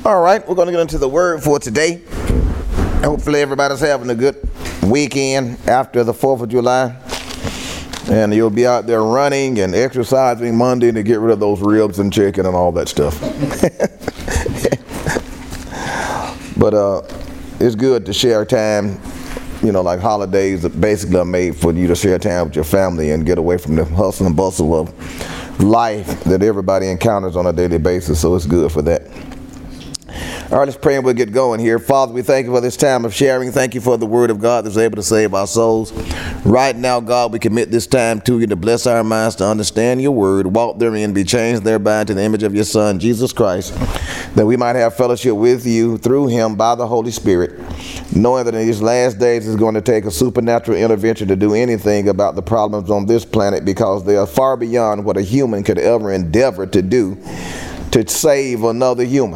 All right, we're going to get into the word for today. Hopefully everybody's having a good weekend after the 4th of July. And you'll be out there running and exercising Monday to get rid of those ribs and chicken and all that stuff. But it's good to share time, like holidays that basically are made for you to share time with your family and get away from the hustle and bustle of life that everybody encounters on a daily basis. So it's good for that. All right, let's pray and we'll get going here. Father, we thank you for this time of sharing. Thank you for the word of God that's able to save our souls. Right now, God, we commit this time to you to bless our minds to understand your word, walk therein, be changed thereby to the image of your Son, Jesus Christ, that we might have fellowship with you through him by the Holy Spirit, knowing that in these last days it's going to take a supernatural intervention to do anything about the problems on this planet, because they are far beyond what a human could ever endeavor to do to save another human.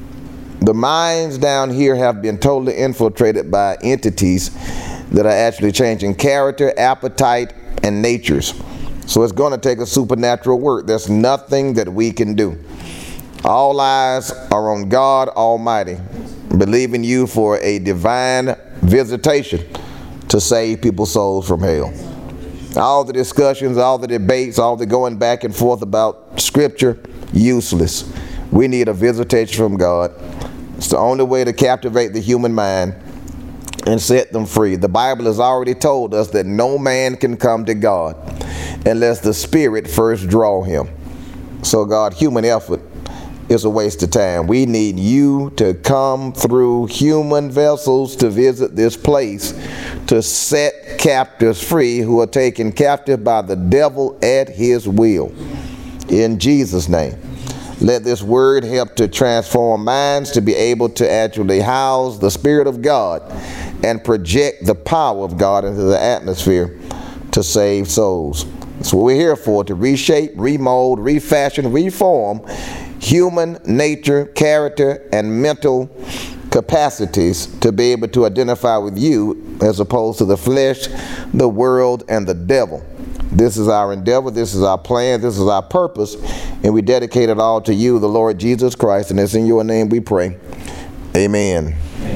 The minds down here have been totally infiltrated by entities that are actually changing character, appetite, and natures. So it's going to take a supernatural work. There's nothing that we can do. All eyes are on God Almighty, believing you for a divine visitation to save people's souls from hell. All the discussions, all the debates, all the going back and forth about Scripture, useless. We need a visitation from God. It's the only way to captivate the human mind and set them free. The Bible has already told us that no man can come to God unless the Spirit first draw him. So God, human effort is a waste of time. We need you to come through human vessels to visit this place to set captives free who are taken captive by the devil at his will. In Jesus' name. Let this word help to transform minds to be able to actually house the Spirit of God and project the power of God into the atmosphere to save souls. That's what we're here for, to reshape, remold, refashion, reform human nature, character, and mental capacities to be able to identify with you as opposed to the flesh, the world, and the devil. This is our endeavor, this is our plan, this is our purpose, and we dedicate it all to you, the Lord Jesus Christ, and it's in your name we pray. Amen.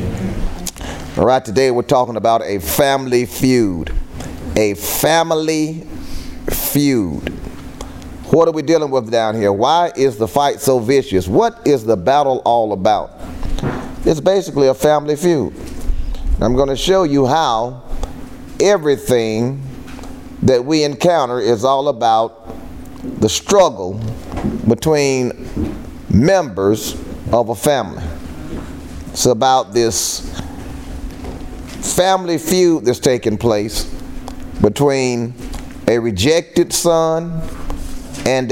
All right, today we're talking about a family feud. A family feud. What are we dealing with down here? Why is the fight so vicious? What is the battle all about? It's basically a family feud. I'm going to show you how everything that we encounter is all about the struggle between members of a family. It's about this family feud that's taking place between a rejected son and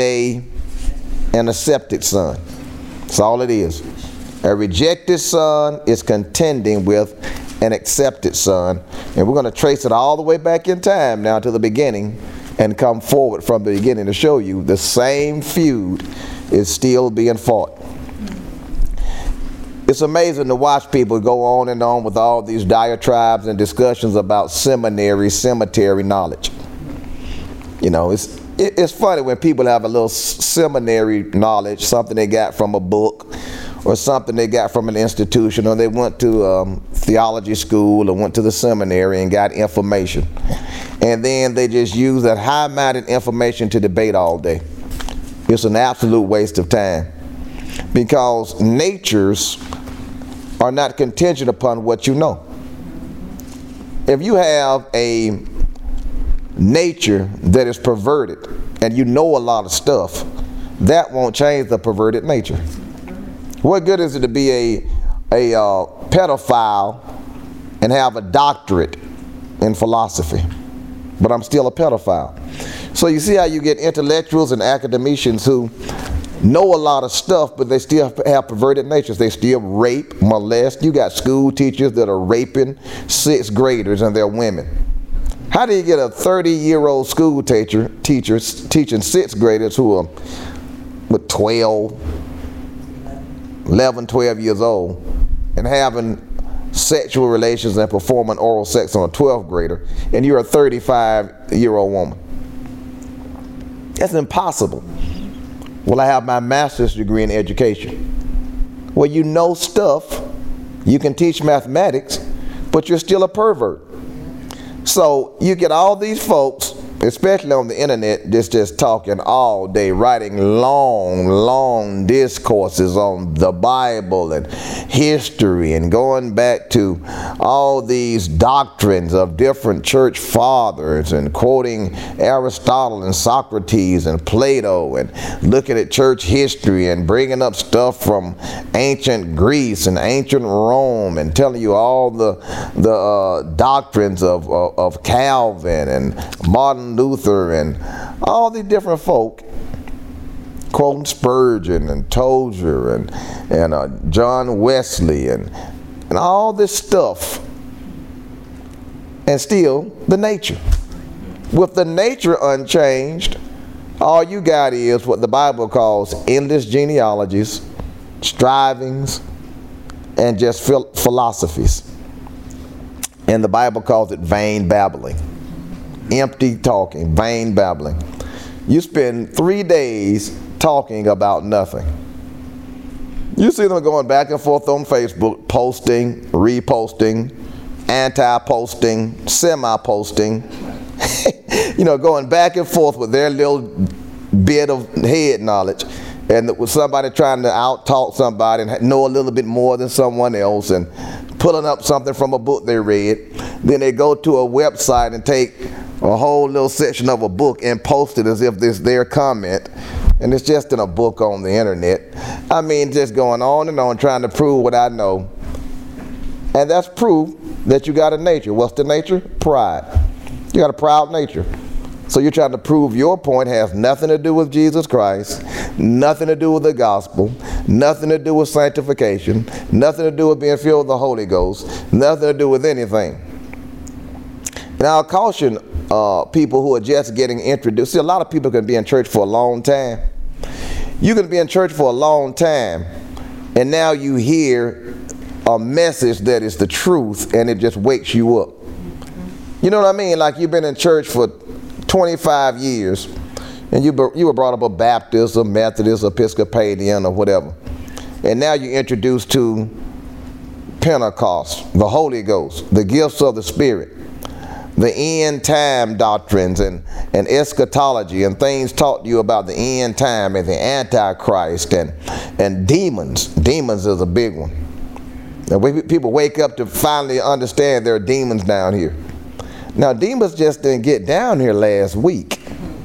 an accepted son. That's all it is. A rejected son is contending with an accepted son, and we're going to trace it all the way back in time now to the beginning and come forward from the beginning to show you the same feud is still being fought. It's amazing to watch people go on and on with all these diatribes and discussions about cemetery knowledge. It's funny when people have a little seminary knowledge, something they got from a book or something they got from an institution, or they went to theology school or went to the seminary and got information. And then they just use that high-minded information to debate all day. It's an absolute waste of time, because natures are not contingent upon what you know. If you have a nature that is perverted and you know a lot of stuff, that won't change the perverted nature. What good is it to be a pedophile and have a doctorate in philosophy, but I'm still a pedophile? So you see how you get intellectuals and academicians who know a lot of stuff, but they still have perverted natures. They still rape, molest. You got school teachers that are raping 6th graders and they're women. How do you get a 30-year-old school teacher teaching 6th graders who are 11, 12 years old and having sexual relations and performing oral sex on a 12th grader, and you're a 35-year-old woman? That's impossible. Well, I have my master's degree in education. where you know stuff, you can teach mathematics, but you're still a pervert. So you get all these folks, especially on the internet, just talking all day, writing long discourses on the Bible and history, and going back to all these doctrines of different church fathers, and quoting Aristotle and Socrates and Plato, and looking at church history and bringing up stuff from ancient Greece and ancient Rome, and telling you all the doctrines of Calvin and Martin Luther and all these different folk, quoting Spurgeon and Tozer and John Wesley and all this stuff, and still the nature. With the nature unchanged, all you got is what the Bible calls endless genealogies, strivings, and just philosophies. And the Bible calls it vain babbling. Empty talking, vain babbling. You spend 3 days talking about nothing. You see them going back and forth on Facebook, posting, reposting, anti-posting, semi-posting, going back and forth with their little bit of head knowledge, and with somebody trying to out-talk somebody and know a little bit more than someone else, and pulling up something from a book they read. Then they go to a website and take a whole little section of a book and post it as if this is their comment, and it's just in a book on the internet. I mean, just going on and on trying to prove what I know. And that's proof that you got a nature. What's the nature? Pride. You got a proud nature. So you're trying to prove your point has nothing to do with Jesus Christ, nothing to do with the gospel, nothing to do with sanctification, nothing to do with being filled with the Holy Ghost, nothing to do with anything. Now, I'll caution people who are just getting introduced. See, a lot of people can be in church for a long time. You can be in church for a long time, and now you hear a message that is the truth, and it just wakes you up. You know what I mean? Like, you've been in church for 25 years, and you were brought up a Baptist, a Methodist, Episcopalian, or whatever. And now you're introduced to Pentecost, the Holy Ghost, the gifts of the Spirit, the end time doctrines and eschatology, and things taught you about the end time and the Antichrist and demons. Demons is a big one. And people wake up to finally understand there are demons down here. Now, demons just didn't get down here last week.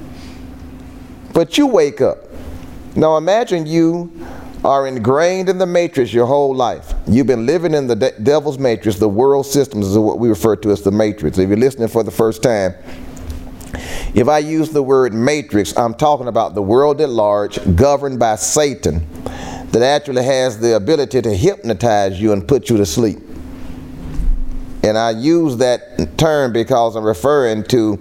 But you wake up. Now, imagine you are ingrained in the matrix your whole life. You've been living in the devil's matrix. The world systems is what we refer to as the matrix. If you're listening for the first time, if I use the word matrix, I'm talking about the world at large, governed by Satan, that actually has the ability to hypnotize you and put you to sleep. And I use that term because I'm referring to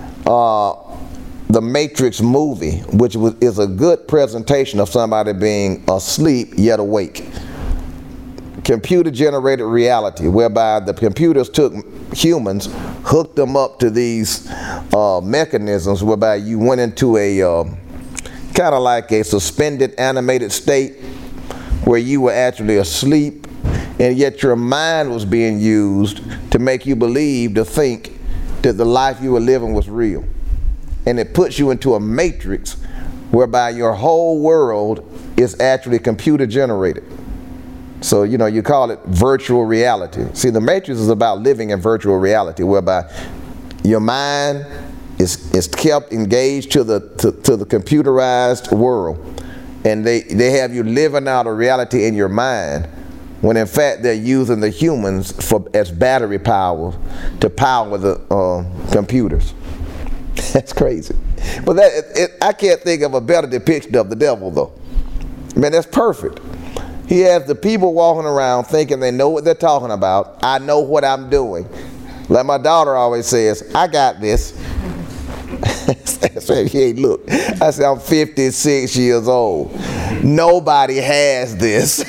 the Matrix movie, which is a good presentation of somebody being asleep yet awake. Computer-generated reality, whereby the computers took humans, hooked them up to these mechanisms, whereby you went into a kind of like a suspended animated state where you were actually asleep, and yet your mind was being used to make you believe, to think that the life you were living was real. And it puts you into a matrix whereby your whole world is actually computer generated. So, you call it virtual reality. See, the matrix is about living in virtual reality, whereby your mind is kept engaged to the computerized world. And they have you living out a reality in your mind, when in fact they're using the humans as battery power to power the computers. That's crazy. But I can't think of a better depiction of the devil, though. Man, that's perfect. He has the people walking around thinking they know what they're talking about. I know what I'm doing. Like my daughter always says, I got this. I said, hey, look. I said, I'm 56 years old. Nobody has this.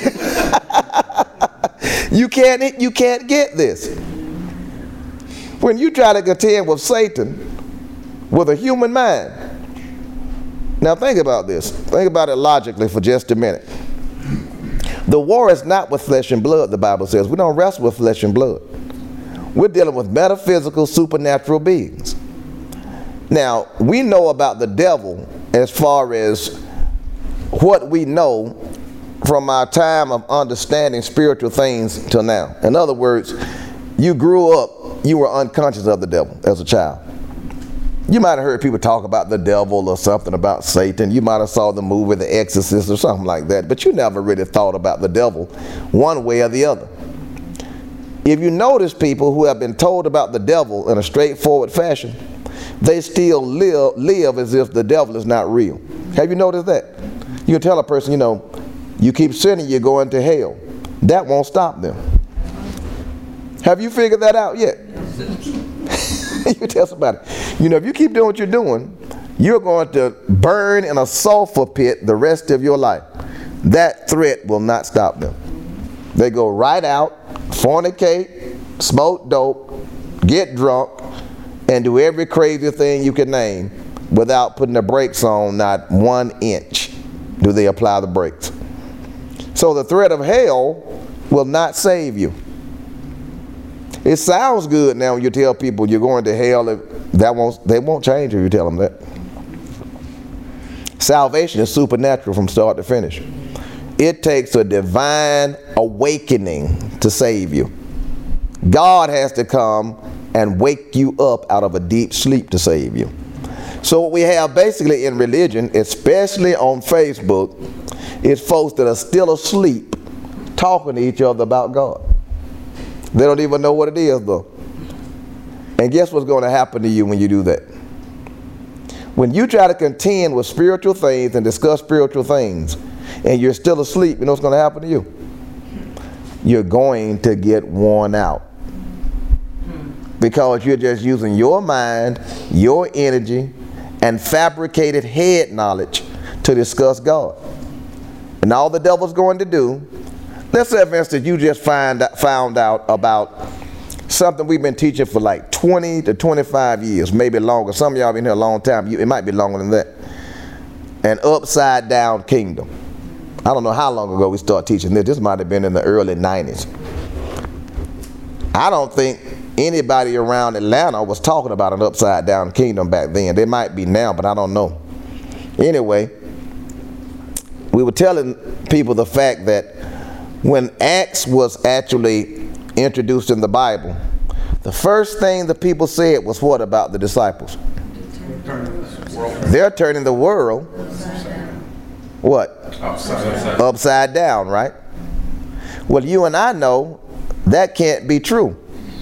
You can't get this. When you try to contend with Satan with a human mind. Now think about this. Think about it logically for just a minute. The war is not with flesh and blood, the Bible says. We don't wrestle with flesh and blood. We're dealing with metaphysical, supernatural beings. Now, we know about the devil as far as what we know from our time of understanding spiritual things till now. In other words, you grew up, you were unconscious of the devil as a child. You might have heard people talk about the devil or something about Satan. You might have saw the movie The Exorcist or something like that, but you never really thought about the devil one way or the other. If you notice people who have been told about the devil in a straightforward fashion, they still live as if the devil is not real. Have you noticed that? You can tell a person, you keep sinning, you're going to hell. That won't stop them. Have you figured that out yet? You tell somebody, if you keep doing what you're doing, you're going to burn in a sulfur pit the rest of your life. That threat will not stop them. They go right out, fornicate, smoke dope, get drunk, and do every crazy thing you can name without putting the brakes on. Not 1 inch do they apply the brakes. So the threat of hell will not save you. It sounds good now when you tell people you're going to hell. They won't change if you tell them that. Salvation is supernatural from start to finish. It takes a divine awakening to save you. God has to come and wake you up out of a deep sleep to save you. So what we have basically in religion, especially on Facebook, is folks that are still asleep talking to each other about God. They don't even know what it is, though. And guess what's going to happen to you when you do that? When you try to contend with spiritual things and discuss spiritual things, and you're still asleep, you know what's going to happen to you? You're going to get worn out. Because you're just using your mind, your energy, and fabricated head knowledge to discuss God. And all the devil's going to do, let's say, for instance, you just found out about something we've been teaching for like 20 to 25 years, maybe longer. Some of y'all been here a long time. It might be longer than that. An upside down kingdom. I don't know how long ago we started teaching this. This might have been in the early 90s. I don't think anybody around Atlanta was talking about an upside down kingdom back then. They might be now, but I don't know. Anyway, we were telling people the fact that when Acts was actually introduced in the Bible, the first thing the people said was what about the disciples? They're turning the world what? Upside down, right? Well, you and I know that can't be true.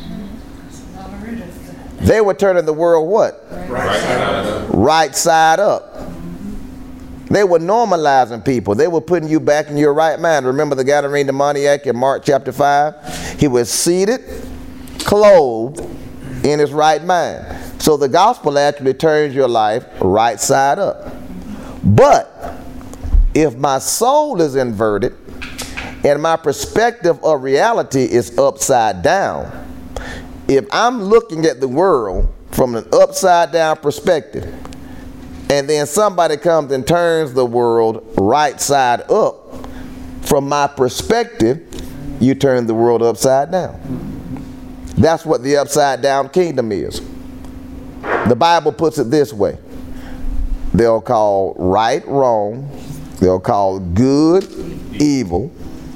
They were turning the world what? Right side up. They were normalizing people. They were putting you back in your right mind. Remember the Gadarene demoniac in Mark chapter 5? He was seated, clothed, in his right mind. So the gospel actually turns your life right side up. But if my soul is inverted and my perspective of reality is upside down, if I'm looking at the world from an upside down perspective, and then somebody comes and turns the world right side up, from my perspective, you turn the world upside down. That's what the upside down kingdom is. The Bible puts it this way. They'll call right wrong. They'll call good evil.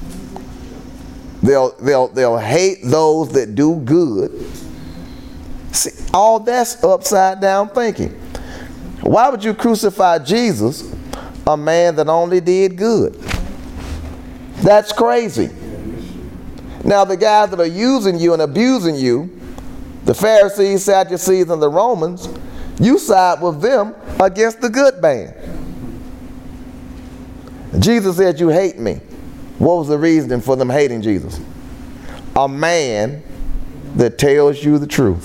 They'll hate those that do good. See, all that's upside down thinking. Why would you crucify Jesus, a man that only did good? That's crazy. Now the guys that are using you and abusing you, the Pharisees, Sadducees, and the Romans, you side with them against the good man. Jesus said, you hate me. What was the reason for them hating Jesus? A man that tells you the truth.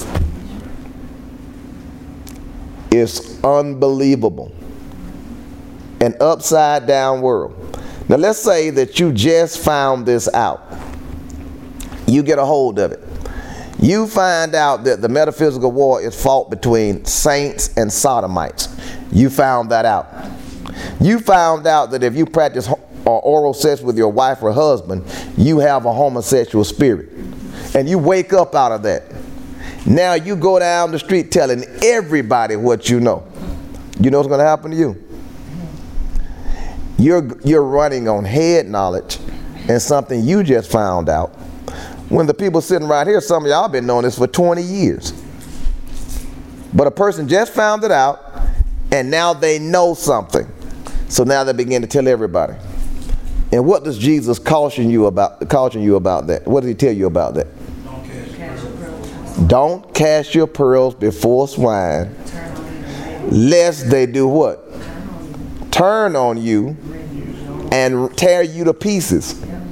It's unbelievable. An upside down world. Now let's say that you just found this out. You get a hold of it. You find out that the metaphysical war is fought between saints and sodomites. You found that out. You found out that if you practice or oral sex with your wife or husband, you have a homosexual spirit. And you wake up out of that. Now you go down the street telling everybody what you know. You know what's going to happen to you? You're running on head knowledge and something you just found out. When the people sitting right here, some of y'all been knowing this for 20 years. But a person just found it out, and now they know something. So now they begin to tell everybody. And what does Jesus caution you about that? What does he tell you about that? Don't cast your pearls before swine, lest they do what? Turn on you and tear you to pieces.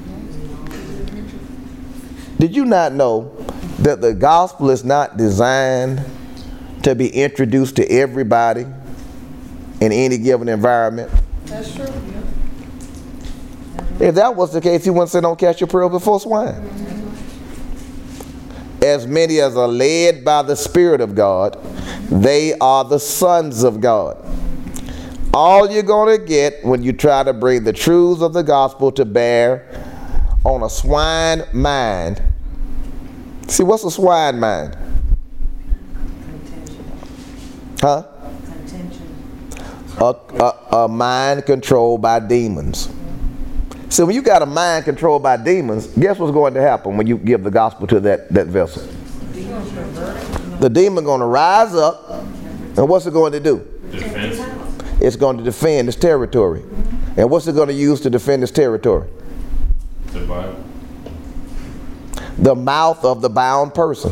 Did you not know that the gospel is not designed to be introduced to everybody in any given environment? That's true. If that was the case, he wouldn't say don't cast your pearls before swine. As many as are led by the Spirit of God, they are the sons of God. All you're going to get when you try to bring the truths of the gospel to bear on a swine mind. See, what's a swine mind? Huh? A mind controlled by demons. So when you got a mind controlled by demons, guess what's going to happen when you give the gospel to that vessel? The demon going to rise up, and what's it going to do? Defense. It's going to defend its territory. And what's it going to use to defend its territory? The Bible. The mouth of the bound person.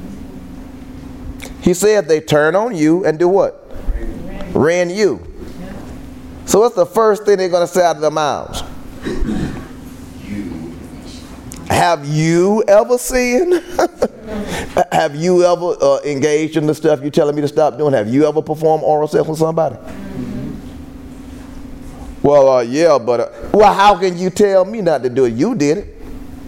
He said they turn on you and do what? Rend you. So what's the first thing they're going to say out of their mouths? Have you ever sinned? Have you ever engaged in the stuff you're telling me to stop doing? Have you ever performed oral sex with somebody? Well, yeah, but well, how can you tell me not to do it? You did it.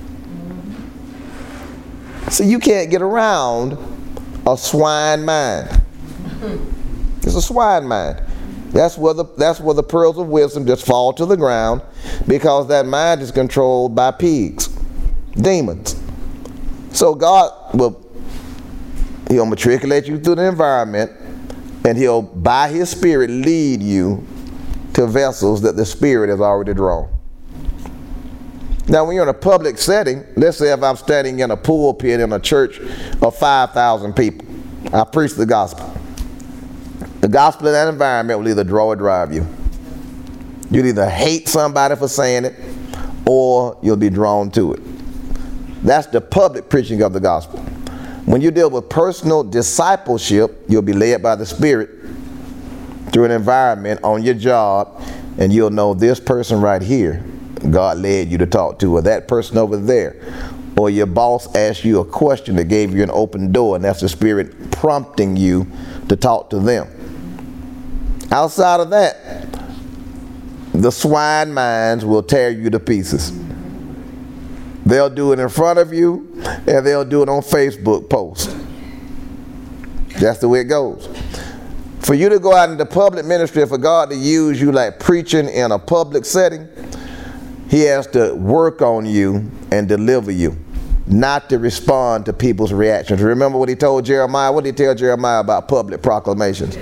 So you can't get around a swine mind. It's a swine mind. That's where the pearls of wisdom just fall to the ground, because that mind is controlled by pigs, demons. So God he'll matriculate you through the environment, and he'll by his Spirit lead you to vessels that the Spirit has already drawn. Now when you're in a public setting, let's say if I'm standing in a pulpit in a church of 5,000 people, I preach the gospel. The gospel in that environment will either draw or drive you. You'll either hate somebody for saying it, or you'll be drawn to it. That's the public preaching of the gospel. When you deal with personal discipleship, you'll be led by the Spirit through an environment on your job, and you'll know this person right here, God led you to talk to, or that person over there. Or your boss asked you a question that gave you an open door, and that's the Spirit prompting you to talk to them. Outside of that, the swine minds will tear you to pieces. They'll do it in front of you, and they'll do it on Facebook posts. That's the way it goes. For you to go out into public ministry, for God to use you like preaching in a public setting, he has to work on you and deliver you, not to respond to people's reactions. Remember what he told Jeremiah? What did he tell Jeremiah about public proclamations?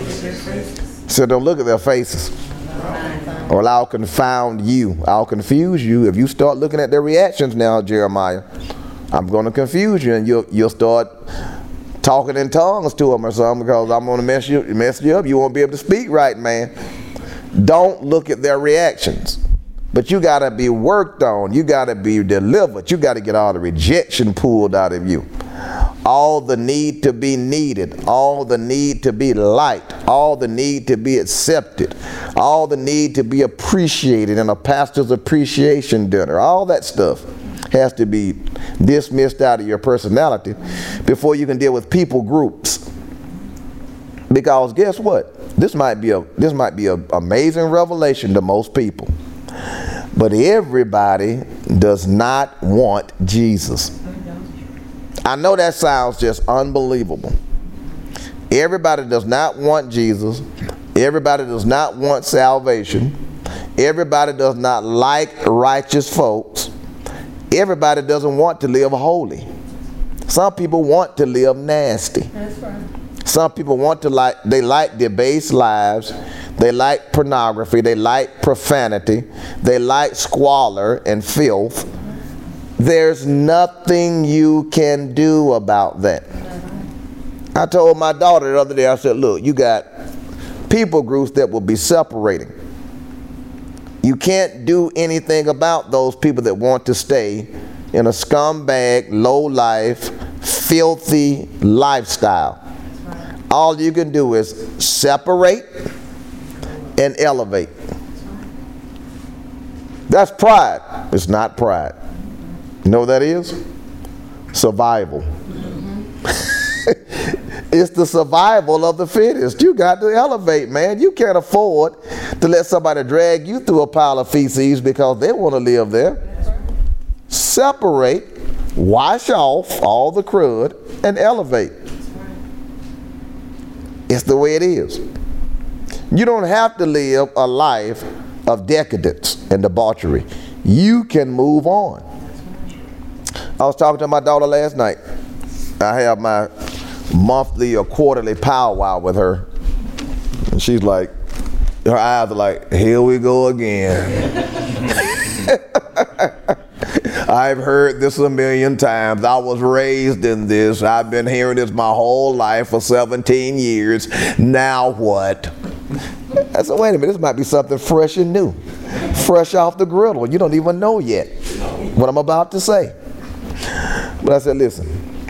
So don't look at their faces, or I'll confound you. I'll confuse you. If you start looking at their reactions now, Jeremiah, I'm going to confuse you, and you'll start talking in tongues to them or something, because I'm going to mess you up. You won't be able to speak right, man. Don't look at their reactions. But you got to be worked on. You got to be delivered. You got to get all the rejection pulled out of you. All the need to be needed. All the need to be liked. All the need to be accepted. All the need to be appreciated in a pastor's appreciation dinner. All that stuff has to be dismissed out of your personality before you can deal with people groups. Because guess what? This might be an amazing revelation to most people. But everybody does not want Jesus. I know that sounds just unbelievable. Everybody does not want Jesus. Everybody does not want salvation. Everybody does not like righteous folks. Everybody doesn't want to live holy. Some people want to live nasty. That's right. Some people want to they like debased lives. They like pornography. They like profanity. They like squalor and filth. There's nothing you can do about that. I told my daughter the other day, I said, look, you got people groups that will be separating. You can't do anything about those people that want to stay in a scumbag, low-life, filthy lifestyle. All you can do is separate and elevate. That's pride. It's not pride. You know what that is? Survival. It's the survival of the fittest. You got to elevate, man. You can't afford to let somebody drag you through a pile of feces because they want to live there. Separate, wash off all the crud, and elevate. It's the way it is. You don't have to live a life of decadence and debauchery. You can move on. I was talking to my daughter last night. I have my monthly or quarterly powwow with her. And she's like, her eyes are like, here we go again. I've heard this a million times. I was raised in this. I've been hearing this my whole life for 17 years. Now what? I said, wait a minute, this might be something fresh and new. Fresh off the griddle. You don't even know yet what I'm about to say. But I said, listen,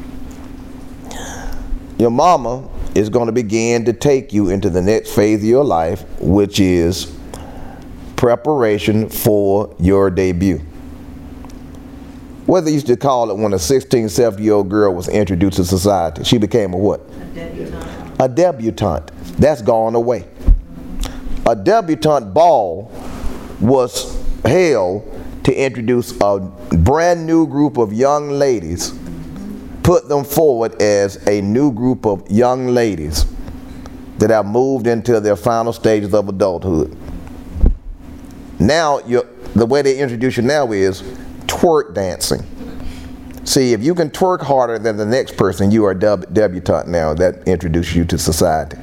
your mama is going to begin to take you into the next phase of your life, which is preparation for your debut. What they used to call it when a 16, 17-year-old girl was introduced to society. She became a what? A debutante. A debutante. That's gone away. A debutante ball was held to introduce a brand new group of young ladies, put them forward as a new group of young ladies that have moved into their final stages of adulthood. Now, the way they introduce you now is twerk dancing. See, if you can twerk harder than the next person, you are a debutante now. That introduces you to society.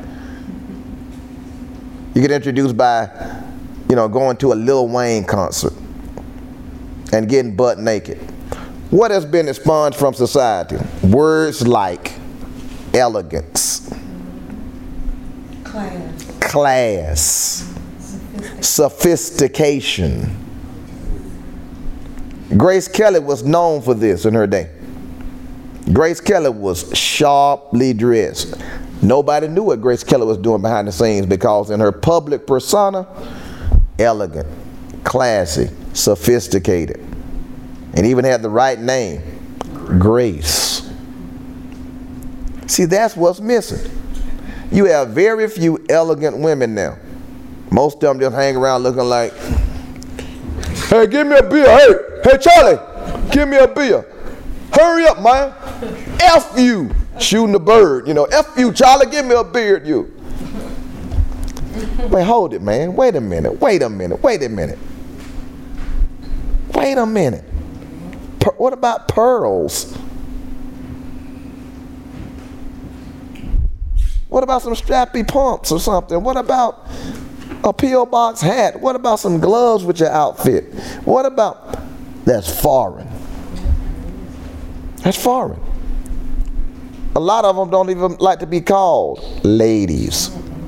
You get introduced by, going to a Lil Wayne concert and getting butt naked. What has been expunged from society? Words like elegance, class, sophistication. Grace Kelly was known for this in her day. Grace Kelly was sharply dressed. Nobody knew what Grace Kelly was doing behind the scenes because in her public persona, elegant, classy, sophisticated, and even had the right name, Grace. See, that's what's missing. You have very few elegant women now. Most of them just hang around looking like, hey, give me a beer. Hey, Charlie, give me a beer. Hurry up, man. F you. Shooting the bird, F you, Charlie, give me a beer, you. Wait, hold it, man. Wait a minute. What about pearls? What about some strappy pumps or something? What about a P.O. box hat? What about some gloves with your outfit? What about... That's foreign. That's foreign. A lot of them don't even like to be called ladies.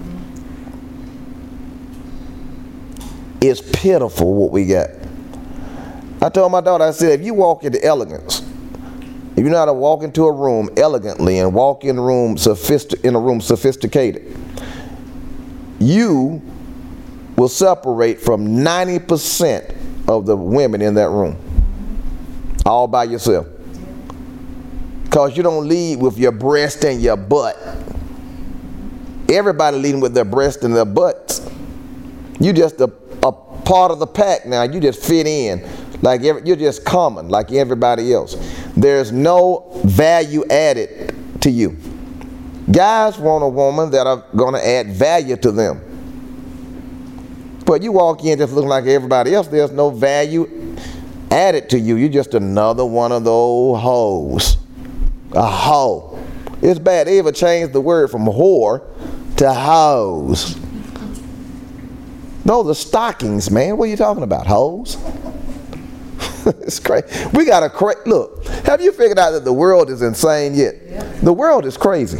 It's pitiful what we got. I told my daughter, I said, if you walk into elegance, if you know how to walk into a room elegantly and walk in a room sophisticated, you will separate from 90% of the women in that room, all by yourself. Because you don't lead with your breast and your butt. Everybody leading with their breast and their butts. You just a part of the pack now. You just fit in. You're just common like everybody else. There's no value added to you. Guys want a woman that are going to add value to them. But you walk in just looking like everybody else, there's no value added to you. You're just another one of those hoes. A hoe. It's bad. They even changed the word from whore to hoes. Those are stockings, man. What are you talking about? Hoes? It's crazy. We got to look. Have you figured out that the world is insane yet? Yeah. The world is crazy.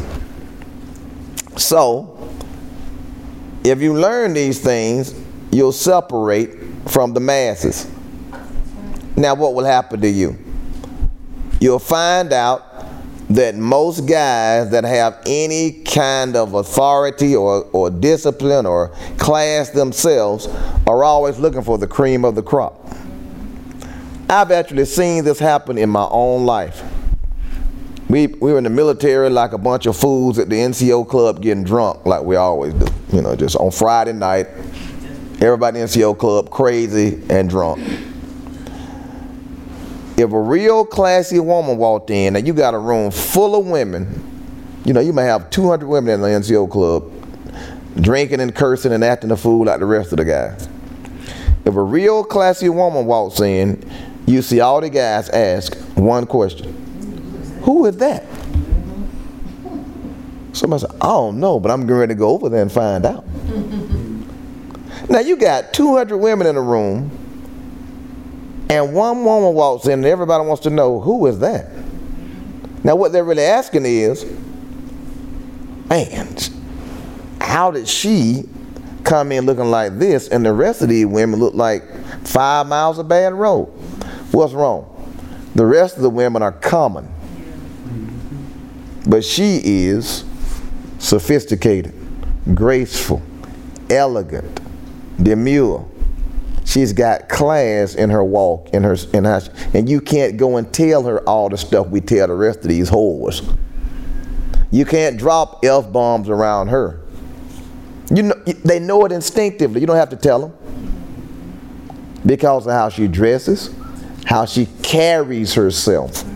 So, if you learn these things, you'll separate from the masses. Now, what will happen to you? You'll find out that most guys that have any kind of authority or discipline or class themselves are always looking for the cream of the crop. I've actually seen this happen in my own life. We were in the military like a bunch of fools at the NCO club getting drunk like we always do. You know, just on Friday night, everybody in the NCO club crazy and drunk. If a real classy woman walked in and you got a room full of women, you know, you may have 200 women in the NCO club drinking and cursing and acting a fool like the rest of the guys. If a real classy woman walks in, you see all the guys ask one question. Who is that? Somebody said, I don't know, but I'm getting ready to go over there and find out. Now you got 200 women in a room, and one woman walks in and everybody wants to know, who is that? Now what they're really asking is, man, how did she come in looking like this and the rest of these women look like 5 miles of bad road? What's wrong? The rest of the women are common. But she is sophisticated, graceful, elegant, demure. She's got class in her walk, and you can't go and tell her all the stuff we tell the rest of these whores. You can't drop F-bombs around her. You know, they know it instinctively. You don't have to tell them. Because of how she dresses, how she carries herself.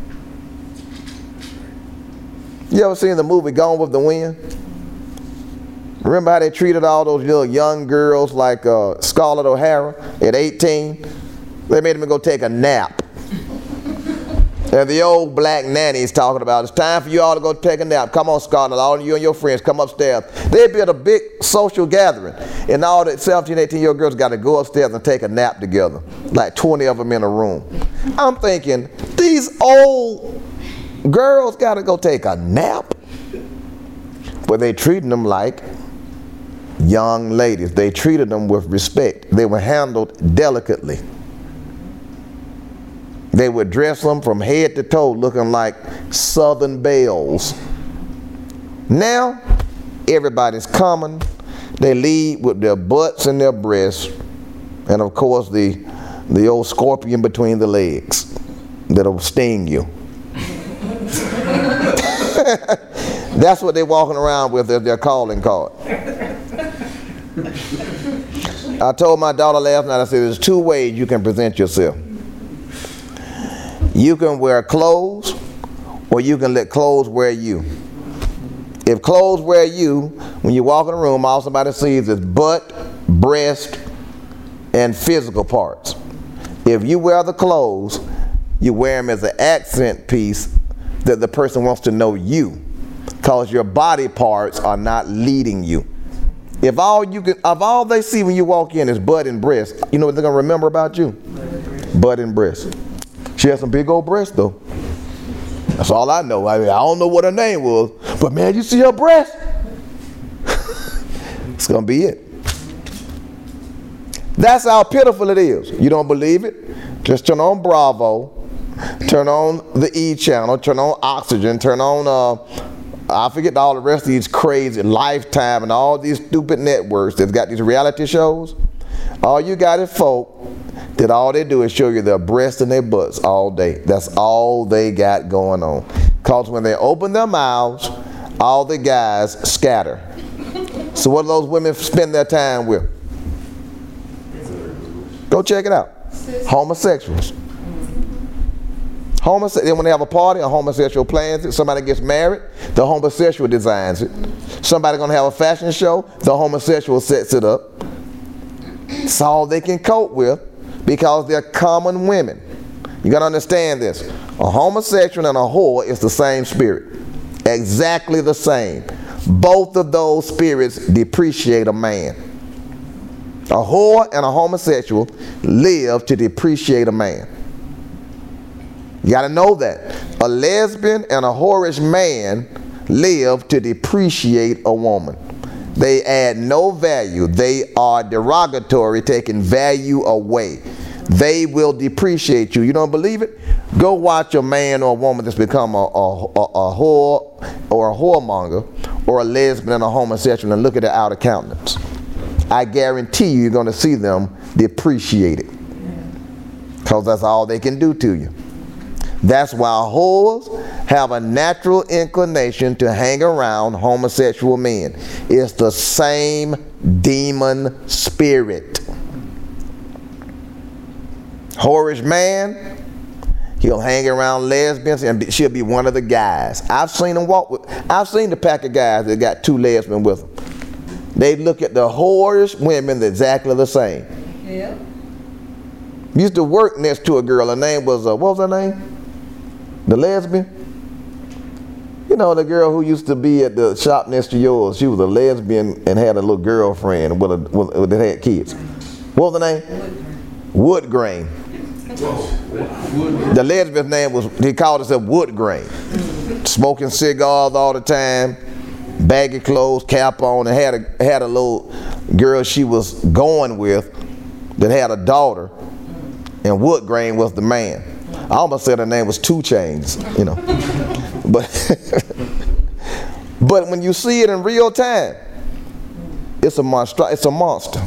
You ever seen the movie Gone with the Wind? Remember how they treated all those little young girls like Scarlett O'Hara at 18? They made them go take a nap. And the old black nanny's talking about, it's time for you all to go take a nap. Come on, Scarlett, all of you and your friends, come upstairs. They built a big social gathering. And all the 17, 18-year-old girls got to go upstairs and take a nap together. Like 20 of them in a room. I'm thinking, these old girls got to go take a nap? But they treating them like young ladies. They treated them with respect. They were handled delicately. They would dress them from head to toe looking like Southern belles. Now, everybody's common. They lead with their butts and their breasts. And of course, the old scorpion between the legs that'll sting you. That's what they're walking around with as their calling card. I told my daughter last night, I said, there's two ways you can present yourself. You can wear clothes, or you can let clothes wear you. If clothes wear you, when you walk in a room, all somebody sees is butt, breast, and physical parts. If you wear the clothes, you wear them as an accent piece that the person wants to know you, because your body parts are not leading you. If all they see when you walk in is butt and breast, you know what they're gonna remember about you? Butt and breast. She has some big old breasts though. That's all I know. I mean, I don't know what her name was, but man, you see her breast? It's gonna be it. That's how pitiful it is. You don't believe it? Just turn on Bravo, turn on the E channel, turn on Oxygen, turn on I forget all the rest of these crazy Lifetime and all these stupid networks that's got these reality shows. All you got is folk that all they do is show you their breasts and their butts all day. That's all they got going on. Because when they open their mouths, all the guys scatter. So what do those women spend their time with? Go check it out. Homosexuals. Then when they have a party, a homosexual plans it. Somebody gets married, the homosexual designs it. Somebody gonna have a fashion show, the homosexual sets it up. It's all they can cope with because they're common women. You got to understand this. A homosexual and a whore is the same spirit. Exactly the same. Both of those spirits depreciate a man. A whore and a homosexual live to depreciate a man. You got to know that. A lesbian and a whorish man live to depreciate a woman. They add no value. They are derogatory, taking value away. They will depreciate you. You don't believe it? Go watch a man or a woman that's become a whore or a whoremonger or a lesbian and a homosexual and look at their outer countenance. I guarantee you're going to see them depreciated because that's all they can do to you. That's why whores have a natural inclination to hang around homosexual men. It's the same demon spirit. Whorish man, he'll hang around lesbians and she'll be one of the guys. I've seen the pack of guys that got two lesbians with them. They look at the whorish women exactly the same. Yeah. Used to work next to a girl. Her name was, what was her name? The lesbian? You know, the girl who used to be at the shop next to yours. She was a lesbian and had a little girlfriend that had kids. What was her name? Woodgrain. The lesbian's name was, he called herself Woodgrain. Smoking cigars all the time, baggy clothes, cap on, and had a little girl she was going with that had a daughter, and Woodgrain was the man. I almost said her name was 2 Chainz, you know. But when you see it in real time, it's a monster. It's a monster.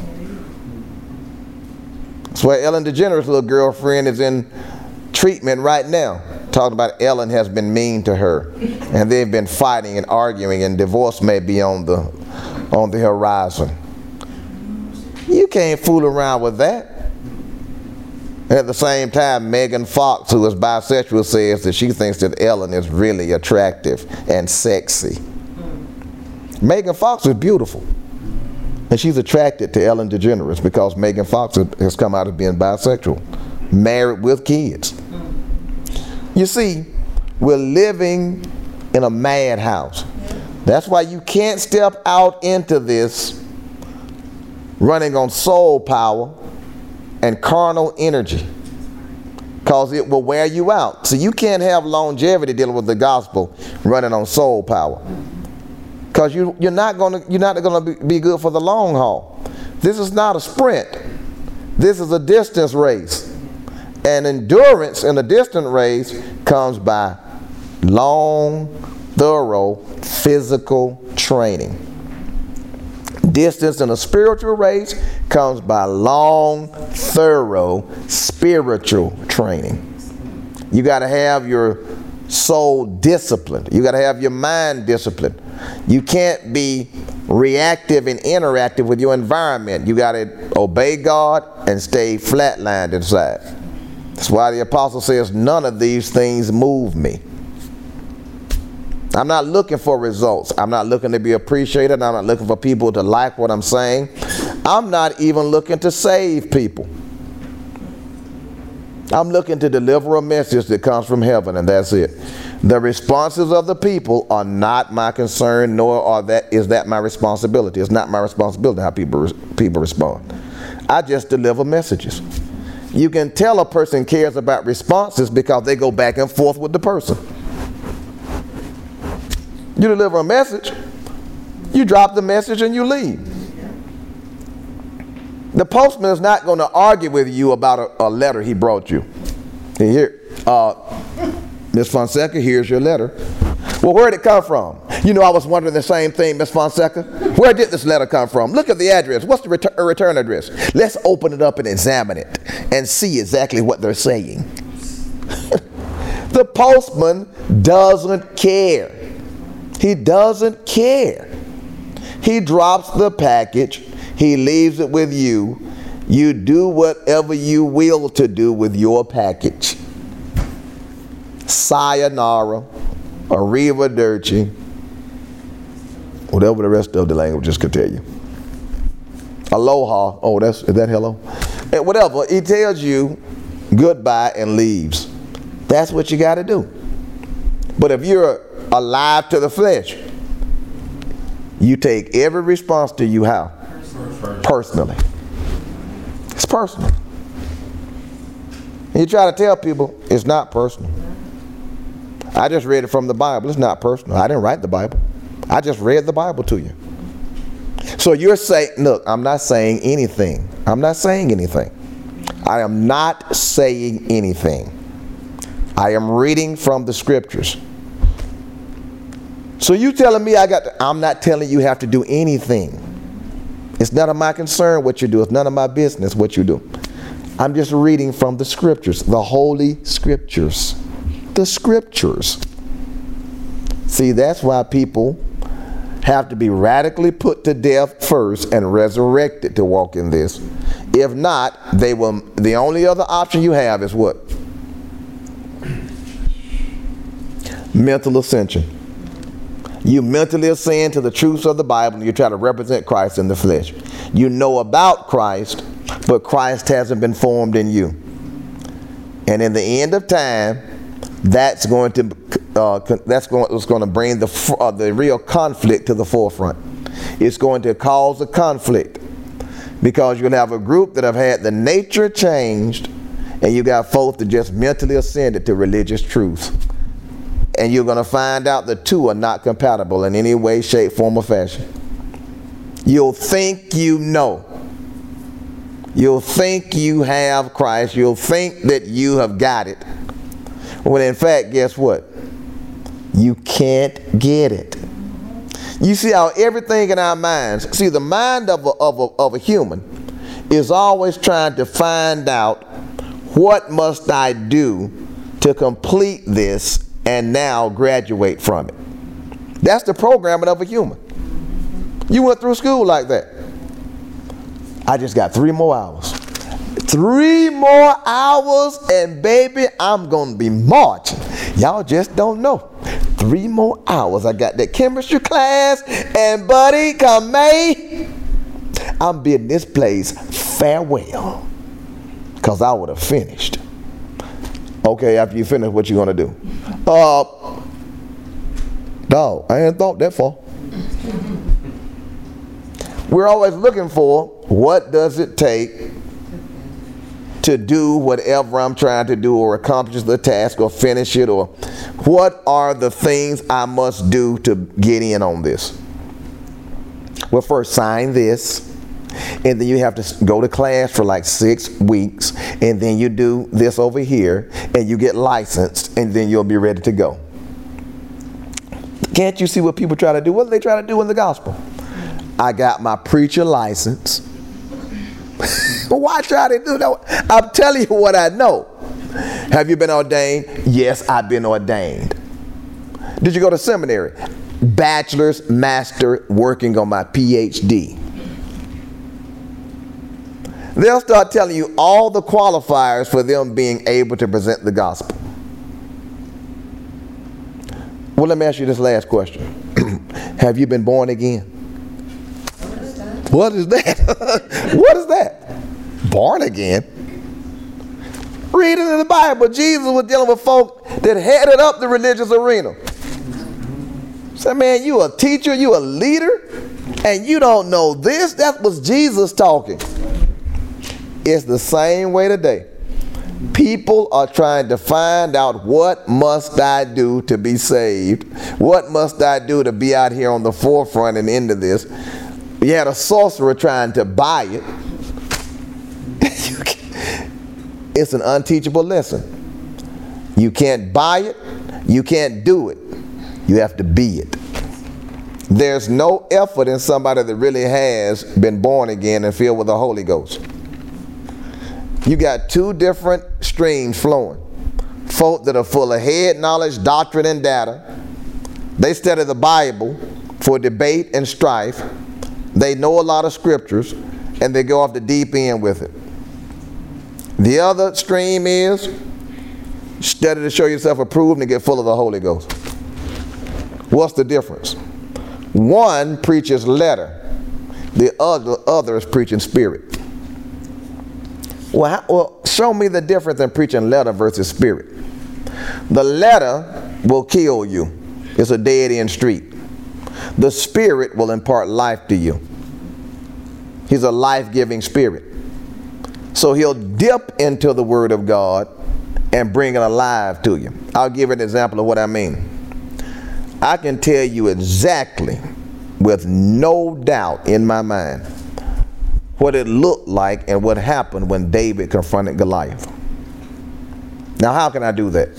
That's why Ellen DeGeneres' little girlfriend is in treatment right now. Talking about Ellen has been mean to her, and they've been fighting and arguing, and divorce may be on the horizon. You can't fool around with that. At the same time, Megan Fox, who is bisexual, says that she thinks that Ellen is really attractive and sexy. Megan Fox is beautiful. And she's attracted to Ellen DeGeneres because Megan Fox has come out as being bisexual, married with kids. You see, we're living in a madhouse. That's why you can't step out into this running on soul power and carnal energy, because it will wear you out. So you can't have longevity dealing with the gospel running on soul power, because you're not going to be good for the long haul. This is not a sprint. This is a distance race, and endurance in a distant race comes by long, thorough physical training. Distance in a spiritual race comes by long, thorough spiritual training. You got to have your soul disciplined. You got to have your mind disciplined. You can't be reactive and interactive with your environment. You got to obey God and stay flatlined inside. That's why the apostle says, none of these things move me. I'm not looking for results. I'm not looking to be appreciated. I'm not looking for people to like what I'm saying. I'm not even looking to save people. I'm looking to deliver a message that comes from heaven, and that's it. The responses of the people are not my concern, nor is that my responsibility. It's not my responsibility how people respond. I just deliver messages. You can tell a person cares about responses because they go back and forth with the person. You deliver a message, you drop the message and you leave. The postman is not going to argue with you about a letter he brought you. Here, Ms. Fonseca, here's your letter. Well, where did it come from? You know, I was wondering the same thing, Ms. Fonseca. Where did this letter come from? Look at the address. What's the return address? Let's open it up and examine it and see exactly what they're saying. The postman doesn't care. He doesn't care. He drops the package. He leaves it with you. You do whatever you will to do with your package. Sayonara, arrivederci, whatever the rest of the languages could tell you. Aloha. Oh, is that hello? And whatever. He tells you goodbye and leaves. That's what you got to do. But if you're alive to the flesh, you take every response to you how? Personally. It's personal. And you try to tell people it's not personal. I just read it from the Bible. It's not personal. I didn't write the Bible. I just read the Bible to you. So you're saying, look, I'm not saying anything. I'm not saying anything. I am not saying anything. I am reading from the scriptures. So you telling me I'm not telling you have to do anything. It's none of my concern what you do. It's none of my business what you do. I'm just reading from the scriptures, the holy scriptures. The scriptures. See, that's why people have to be radically put to death first and resurrected to walk in this. If not, they will. The only other option you have is what? Mental ascension. You mentally ascend to the truths of the Bible and you try to represent Christ in the flesh. You know about Christ, but Christ hasn't been formed in you. And in the end of time, that's going to bring the real conflict to the forefront. It's going to cause a conflict because you'll have a group that have had the nature changed, and you got folks that just mentally ascended to religious truth. And you're going to find out the two are not compatible in any way, shape, form, or fashion. You'll think you know. You'll think you have Christ. You'll think that you have got it. When in fact, guess what? You can't get it. You see how everything in our minds, see the mind of a human is always trying to find out what must I do to complete this and now graduate from it. That's the programming of a human. You went through school like that. I just got 3 more hours. 3 more hours and baby, I'm going to be marching. Y'all just don't know. 3 more hours. I got that chemistry class and buddy, come May, I'm bidding this place farewell because I would have finished. Okay, after you finish, what you going to do? Dog, I ain't thought that far. We're always looking for what does it take to do whatever I'm trying to do or accomplish the task or finish it, or what are the things I must do to get in on this? Well, first sign this, and then you have to go to class for like 6 weeks, and then you do this over here, and you get licensed, and then you'll be ready to go. Can't you see what people try to do? What do they try to do in the gospel? I got my preacher license. Why try to do that? I'm telling you what I know. Have you been ordained? Yes, I've been ordained. Did you go to seminary? Bachelor's, master, working on my PhD. They'll start telling you all the qualifiers for them being able to present the gospel. Well, let me ask you this last question. Have you been born again? What is that? What is that? Born again? Read it in the Bible. Jesus was dealing with folk that headed up the religious arena. Say, man, you a teacher, you a leader, and you don't know this? That was Jesus talking. It's the same way today. People are trying to find out, what must I do to be saved? What must I do to be out here on the forefront and into this? You had a sorcerer trying to buy it. It's an unteachable lesson. You can't buy it. You can't do it. You have to be it. There's no effort in somebody that really has been born again and filled with the Holy Ghost. You got 2 different streams flowing. Folk that are full of head knowledge, doctrine, and data. They study the Bible for debate and strife. They know a lot of scriptures, and they go off the deep end with it. The other stream is study to show yourself approved and get full of the Holy Ghost. What's the difference? One preaches letter. The other is preaching spirit. Well, show me the difference in preaching letter versus spirit. The letter will kill you. It's a dead-end street. The spirit will impart life to you. He's a life-giving spirit. So he'll dip into the word of God and bring it alive to you. I'll give you an example of what I mean. I can tell you exactly, with no doubt in my mind, what it looked like and what happened when David confronted Goliath. Now, how can I do that?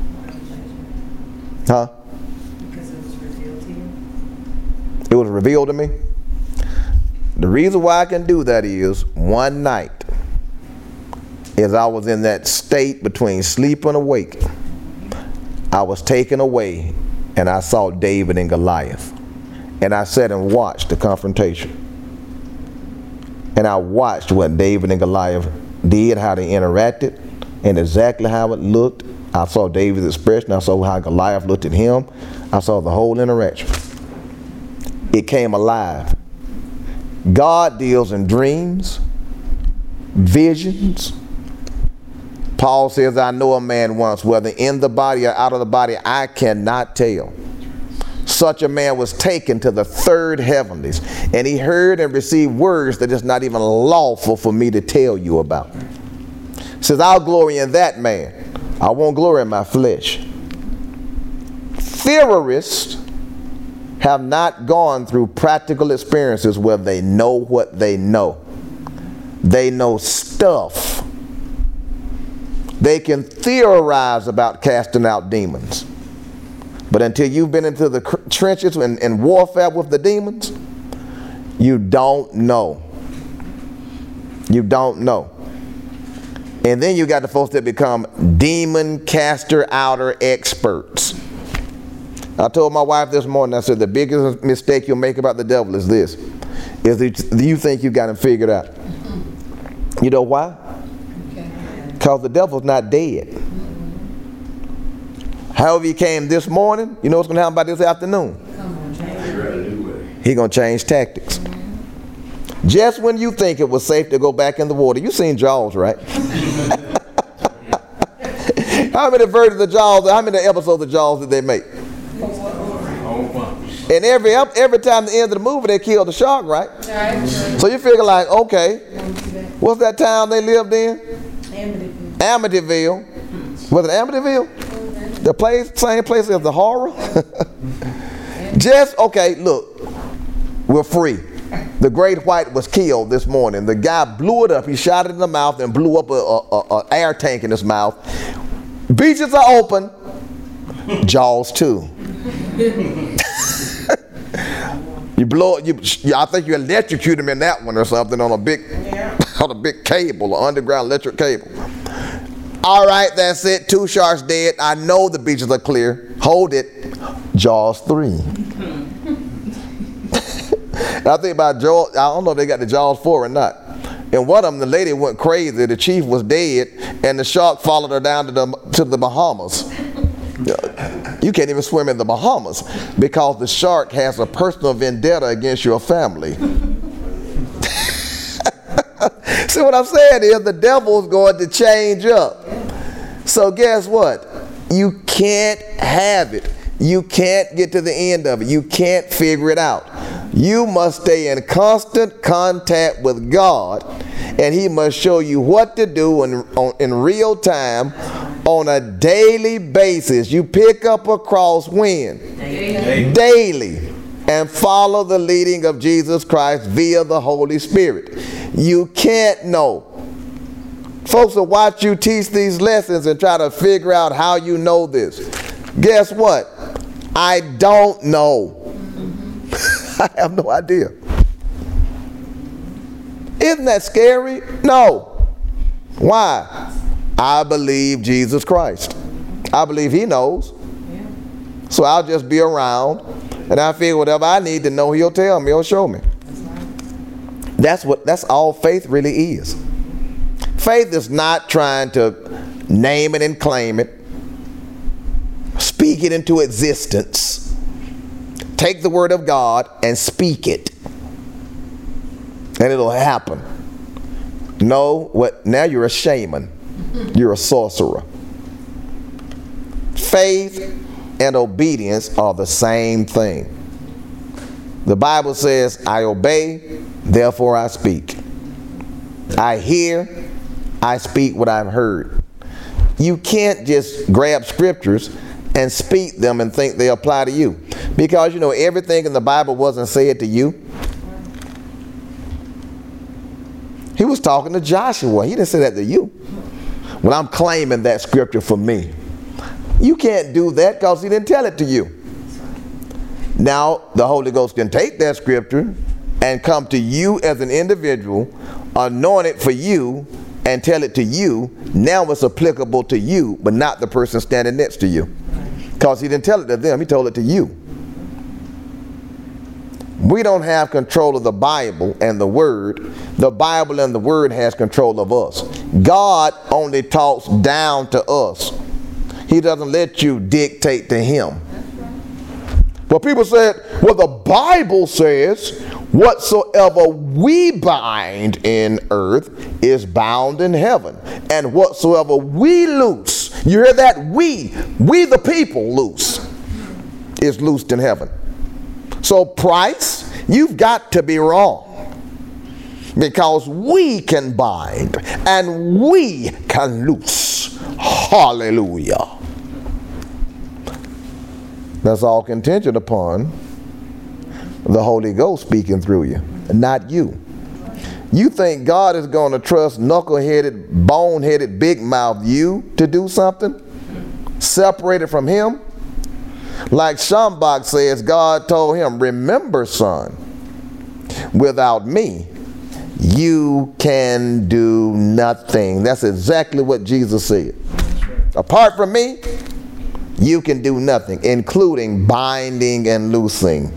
Huh? Because it was revealed to you. It was revealed to me. The reason why I can do that is one night, as I was in that state between sleep and awake, I was taken away and I saw David and Goliath. And I sat and watched the confrontation. And I watched what David and Goliath did, how they interacted, and exactly how it looked. I saw David's expression. I saw how Goliath looked at him. I saw the whole interaction. It came alive. God deals in dreams, visions. Paul says, I know a man once, whether in the body or out of the body, I cannot tell. Such a man was taken to the third heavenlies, and he heard and received words that is not even lawful for me to tell you about. Says, I'll glory in that man. I won't glory in my flesh. Theorists have not gone through practical experiences where they know what they know. They know stuff. They can theorize about casting out demons. But until you've been into the trenches and warfare with the demons, you don't know. You don't know. And then you got the folks that become demon caster outer experts. I told my wife this morning, I said, the biggest mistake you'll make about the devil is this, is that you think you got him figured out. You know why? Because the devil's not dead. However he came this morning, you know what's going to happen by this afternoon? He's going to change tactics. Just when you think it was safe to go back in the water, you've seen Jaws, right? How many versions of Jaws, how many episodes of Jaws did they make? And every time at the end of the movie, they killed the shark, right? So you figure like, okay, what's that town they lived in? Amityville. Was it Amityville? The same place as the horror? Okay, look, we're free. The great white was killed this morning. The guy blew it up. He shot it in the mouth and blew up an air tank in his mouth. Beaches are open. Jaws 2. I think you electrocute him in that one or something on a big cable, an underground electric cable. All right, that's it. 2 sharks dead. I know the beaches are clear. Hold it. Jaws 3. I think about Jaws. I don't know if they got the Jaws 4 or not. And one of them, the lady went crazy. The chief was dead, and the shark followed her down to the Bahamas. You can't even swim in the Bahamas because the shark has a personal vendetta against your family. See what I'm saying is the devil's going to change up. So guess what? You can't have it. You can't get to the end of it. You can't figure it out. You must stay in constant contact with God, and he must show you what to do in real time on a daily basis. You pick up a cross when? Daily. And follow the leading of Jesus Christ via the Holy Spirit. You can't know. Folks will watch you teach these lessons and try to figure out how you know this. Guess what? I don't know. I have no idea. Isn't that scary? No. Why? I believe Jesus Christ. I believe he knows. So I'll just be around, and I figure whatever I need to know, he'll tell me, he'll show me. That's all faith really is. Faith is not trying to name it and claim it, speak it into existence. Take the word of God and speak it. and it'll happen. No, what? Now you're a shaman. You're a sorcerer. Faith and obedience are the same thing. The Bible says, I obey, therefore I speak. I hear, I speak what I've heard. You can't just grab scriptures and speak them and think they apply to you. Because, you know, everything in the Bible wasn't said to you. He was talking to Joshua. He didn't say that to you. Well, I'm claiming that scripture for me. You can't do that because he didn't tell it to you. Now, the Holy Ghost can take that scripture and come to you as an individual, anoint it for you, and tell it to you. Now it's applicable to you, but not the person standing next to you. Because he didn't tell it to them, he told it to you. We don't have control of the Bible and the Word. The Bible and the Word has control of us. God only talks down to us. He doesn't let you dictate to him. Well, people said, well, the Bible says, whatsoever we bind in earth is bound in heaven. And whatsoever we loose, you hear that? We the people loose, is loosed in heaven. So Price, you've got to be wrong. Because we can bind and we can loose. Hallelujah. That's all contingent upon the Holy Ghost speaking through you, not you. You think God is going to trust knuckle-headed, bone-headed, big-mouth you to do something? Separated from him? Like Schambach says, God told him, remember, son, without me, you can do nothing. That's exactly what Jesus said. Apart from me, you can do nothing, including binding and loosing.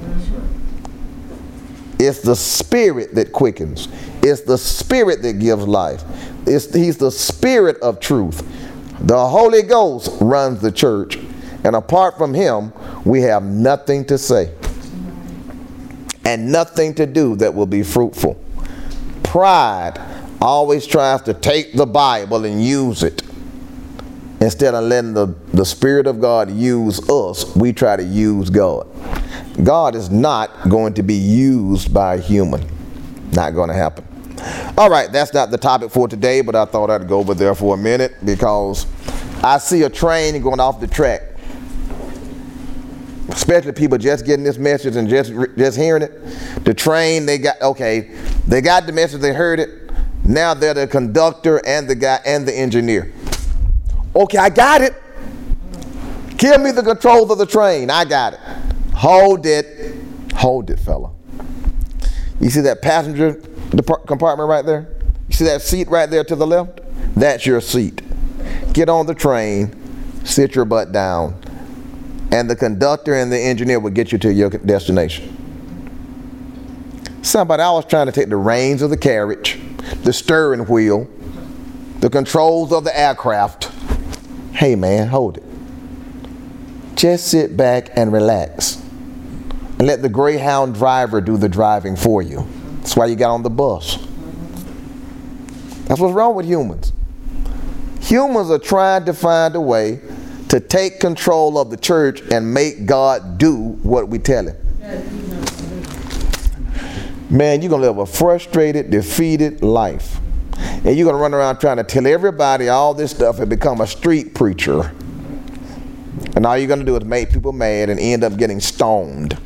It's the Spirit that quickens. It's the Spirit that gives life. He's the Spirit of truth. The Holy Ghost runs the church, and apart from him, we have nothing to say and nothing to do that will be fruitful. Pride always tries to take the Bible and use it. Instead of letting the Spirit of God use us, we try to use God. God is not going to be used by a human. Not going to happen. All right, that's not the topic for today, but I thought I'd go over there for a minute because I see a train going off the track. Especially people just getting this message and just hearing it. The train, they got the message, they heard it. Now they're the conductor and the guy and the engineer. Okay, I got it. Give me the controls of the train. I got it. Hold it. Hold it, fella. You see that passenger compartment right there? You see that seat right there to the left? That's your seat. Get on the train, sit your butt down, and the conductor and the engineer will get you to your destination. Somebody else trying to take the reins of the carriage, the steering wheel, the controls of the aircraft. Hey man, hold it. Just sit back and relax. And let the Greyhound driver do the driving for you. That's why you got on the bus. That's what's wrong with humans. Humans are trying to find a way to take control of the church and make God do what we tell him. Man, you're going to live a frustrated, defeated life. And you're going to run around trying to tell everybody all this stuff and become a street preacher. And all you're going to do is make people mad and end up getting stoned.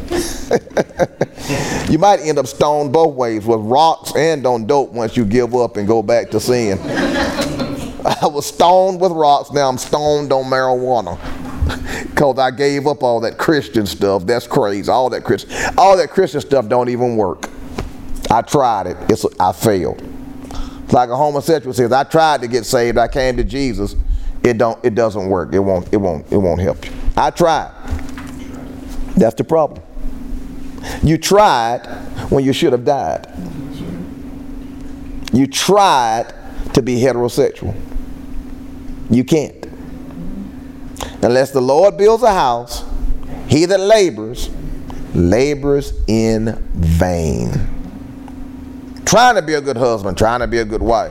You might end up stoned both ways, with rocks and on dope once you give up and go back to sin. I was stoned with rocks, now I'm stoned on marijuana. Because I gave up all that Christian stuff. That's crazy. All that Christian stuff don't even work. I tried it. I failed. It's like a homosexual says, I tried to get saved. I came to Jesus. It doesn't work. It won't help you. I tried. That's the problem. You tried when you should have died. You tried to be heterosexual. You can't. Unless the Lord builds a house, he that labors in vain. trying to be a good husband, trying to be a good wife.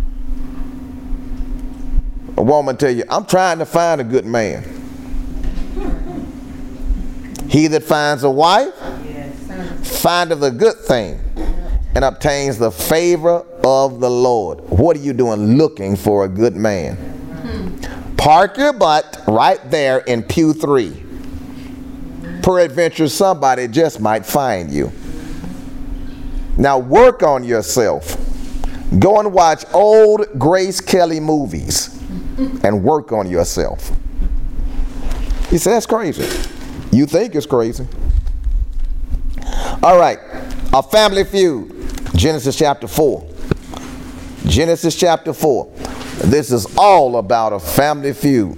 A woman tell you, I'm trying to find a good man. He that finds a wife findeth a good thing and obtains the favor of the Lord. What are you doing looking for a good man? Park your butt right there in pew 3. Peradventure somebody just might find you. Now work on yourself. Go and watch old Grace Kelly movies and work on yourself. He said, that's crazy. You think it's crazy. All right, a family feud. Genesis chapter 4. Genesis chapter 4. This is all about a family feud.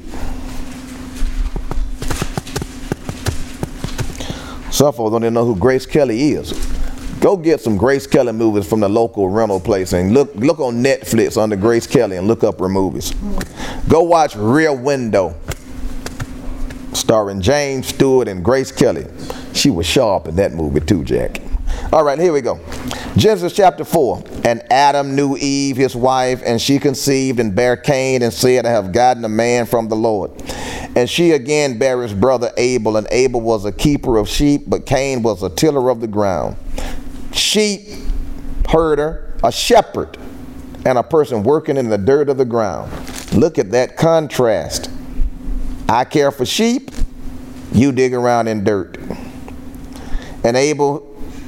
Some folks don't even know who Grace Kelly is. Go get some Grace Kelly movies from the local rental place and look on Netflix under Grace Kelly and look up her movies. Go watch Rear Window, starring James Stewart and Grace Kelly. She was sharp in that movie too, Jack. All right, here we go. Genesis chapter 4. And Adam knew Eve, his wife, and she conceived and bare Cain and said, I have gotten a man from the Lord. And she again bare his brother Abel, and Abel was a keeper of sheep, but Cain was a tiller of the ground. Sheep herder, a shepherd, and a person working in the dirt of the ground. Look at that contrast. I care for sheep, you dig around in dirt. And Abel,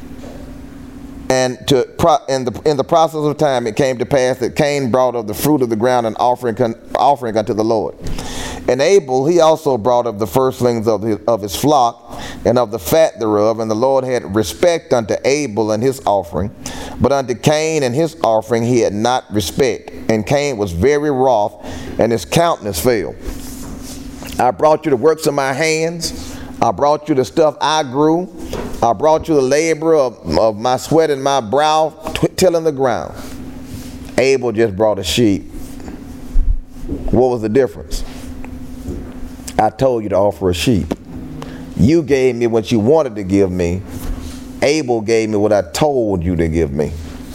in the process of time, it came to pass that Cain brought of the fruit of the ground an offering unto the Lord. And Abel, he also brought of the firstlings of his flock and of the fat thereof. And the Lord had respect unto Abel and his offering, but unto Cain and his offering he had not respect. And Cain was very wroth, and his countenance fell. I brought you the works of my hands. I brought you the stuff I grew. I brought you the labor of my sweat and my brow, tilling the ground. Abel just brought a sheep. What was the difference? I told you to offer a sheep. You gave me what you wanted to give me. Abel gave me what I told you to give me.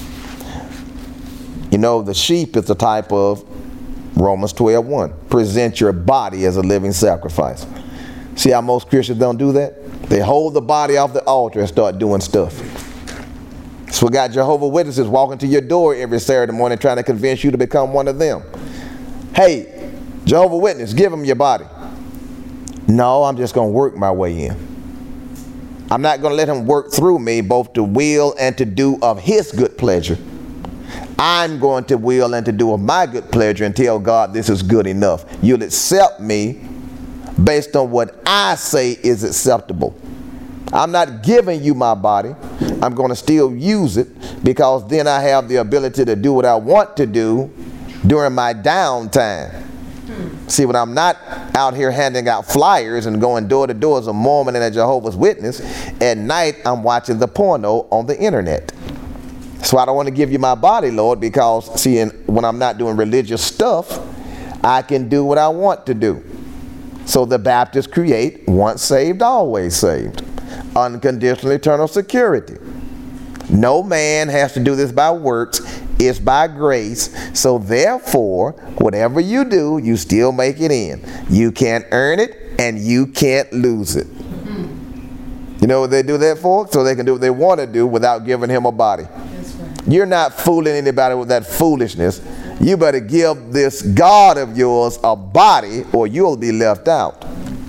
You know, the sheep is the type of Romans 12:1. Present your body as a living sacrifice. See how most Christians don't do that? They hold the body off the altar and start doing stuff. So we got Jehovah's Witnesses walking to your door every Saturday morning trying to convince you to become one of them. Hey, Jehovah's Witness, give them your body. No, I'm just going to work my way in. I'm not going to let him work through me both to will and to do of his good pleasure. I'm going to will and to do of my good pleasure and tell God this is good enough. You'll accept me based on what I say is acceptable. I'm not giving you my body. I'm going to still use it because then I have the ability to do what I want to do during my downtime. See, when I'm not out here handing out flyers and going door to door as a Mormon and a Jehovah's Witness, at night I'm watching the porno on the internet. So I don't want to give you my body, Lord, because, see, when I'm not doing religious stuff, I can do what I want to do. So the Baptists create once saved, always saved. Unconditional eternal security. No man has to do this by works. It's by grace. So therefore, whatever you do, you still make it in. You can't earn it and you can't lose it. You know what they do that for? So they can do what they want to do without giving him a body. You're not fooling anybody with that foolishness. You better give this God of yours a body or you'll be left out.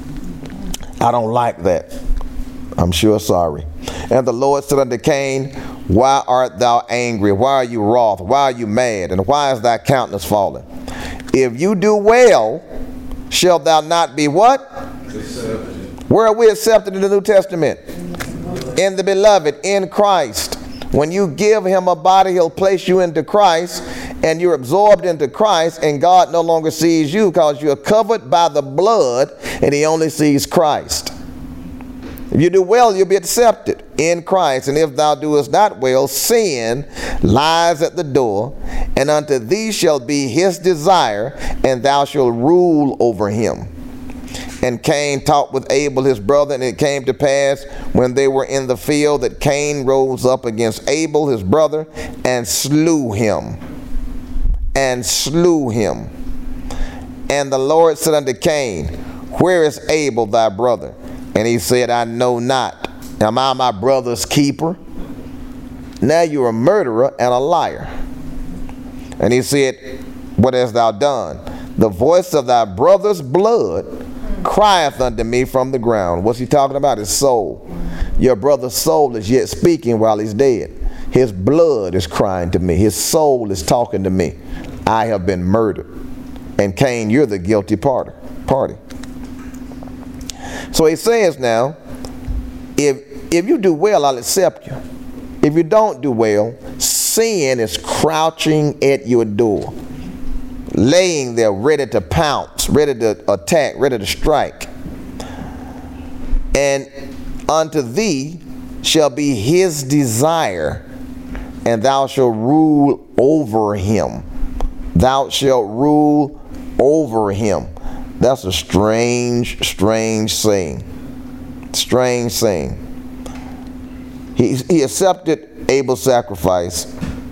I don't like that. I'm sure sorry. And the Lord said unto Cain, why art thou angry? Why are you wroth? Why are you mad? And why is thy countenance fallen? If you do well, shalt thou not be what? Accepted. Where are we accepted in the New Testament? In the beloved, in Christ. When you give him a body, he'll place you into Christ, and you're absorbed into Christ, and God no longer sees you because you're covered by the blood, and he only sees Christ. If you do well, you'll be accepted in Christ. And if thou doest not well, sin lies at the door, and unto thee shall be his desire, and thou shalt rule over him. And Cain talked with Abel his brother, and it came to pass when they were in the field that Cain rose up against Abel his brother and slew him. And slew him. And the Lord said unto Cain, where is Abel thy brother? And he said, I know not. Am I my brother's keeper? Now you're a murderer and a liar. And he said, what hast thou done? The voice of thy brother's blood crieth unto me from the ground. What's he talking about? His soul. Your brother's soul is yet speaking while he's dead. His blood is crying to me. His soul is talking to me. I have been murdered. And Cain, you're the guilty party. So he says now, if you do well, I'll accept you. If you don't do well, sin is crouching at your door, laying there ready to pounce, ready to attack, ready to strike. And unto thee shall be his desire, and thou shalt rule over him. Thou shalt rule over him. That's a strange saying. Strange saying. He accepted Abel's sacrifice,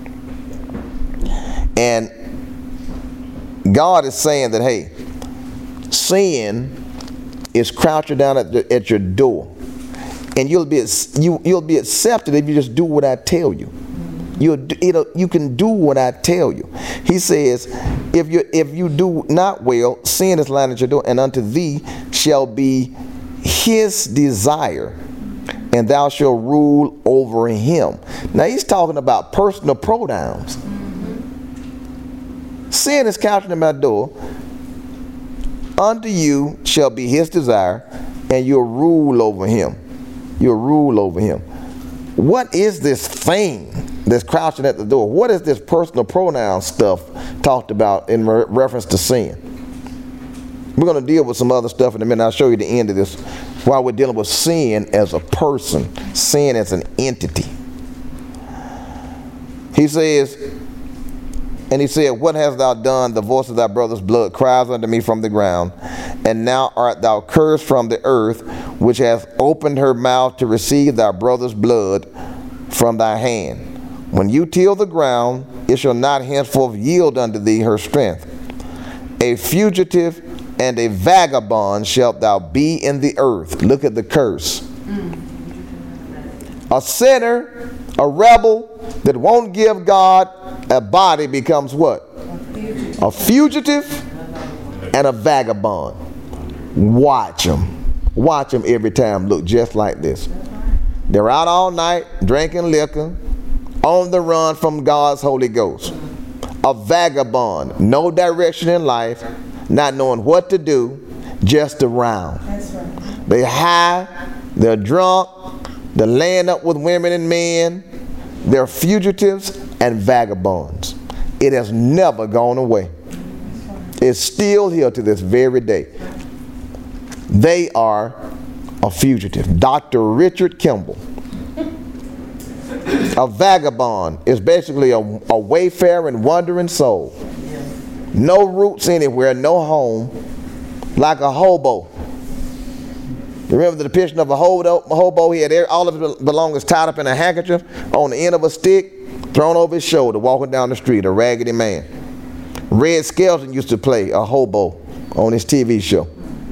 and God is saying that, hey, sin is crouching down at your door, and you'll be accepted if you just do what I tell you. You can do what I tell you. He says, if you do not well, sin is lying at your door, and unto thee shall be his desire, and thou shalt rule over him. Now he's talking about personal pronouns. Sin is couching at my door. Unto you shall be his desire, and you'll rule over him. You'll rule over him. What is this thing that's crouching at the door? What is this personal pronoun stuff talked about in reference to sin? We're going to deal with some other stuff in a minute. I'll show you the end of this while we're dealing with sin as a person, sin as an entity. He says, and he said, what hast thou done? The voice of thy brother's blood cries unto me from the ground. And now art thou cursed from the earth, which hath opened her mouth to receive thy brother's blood from thy hand. When you till the ground, it shall not henceforth yield unto thee her strength. A fugitive and a vagabond shalt thou be in the earth. Look at the curse. A sinner, a rebel that won't give God a body becomes what? A fugitive and a vagabond. Watch them. Watch them every time look just like this. They're out all night drinking liquor, on the run from God's Holy Ghost. A vagabond, no direction in life, not knowing what to do, just around. That's right. They high, they're drunk, they're laying up with women and men, they're fugitives and vagabonds. It has never gone away. It's still here to this very day. They are a fugitive. Dr. Richard Kimball. A vagabond is basically a wayfaring, wandering soul. No roots anywhere, no home, like a hobo. Remember the depiction of a hobo? He had all of his belongings tied up in a handkerchief on the end of a stick, thrown over his shoulder, walking down the street, a raggedy man. Red Skelton used to play a hobo on his TV show.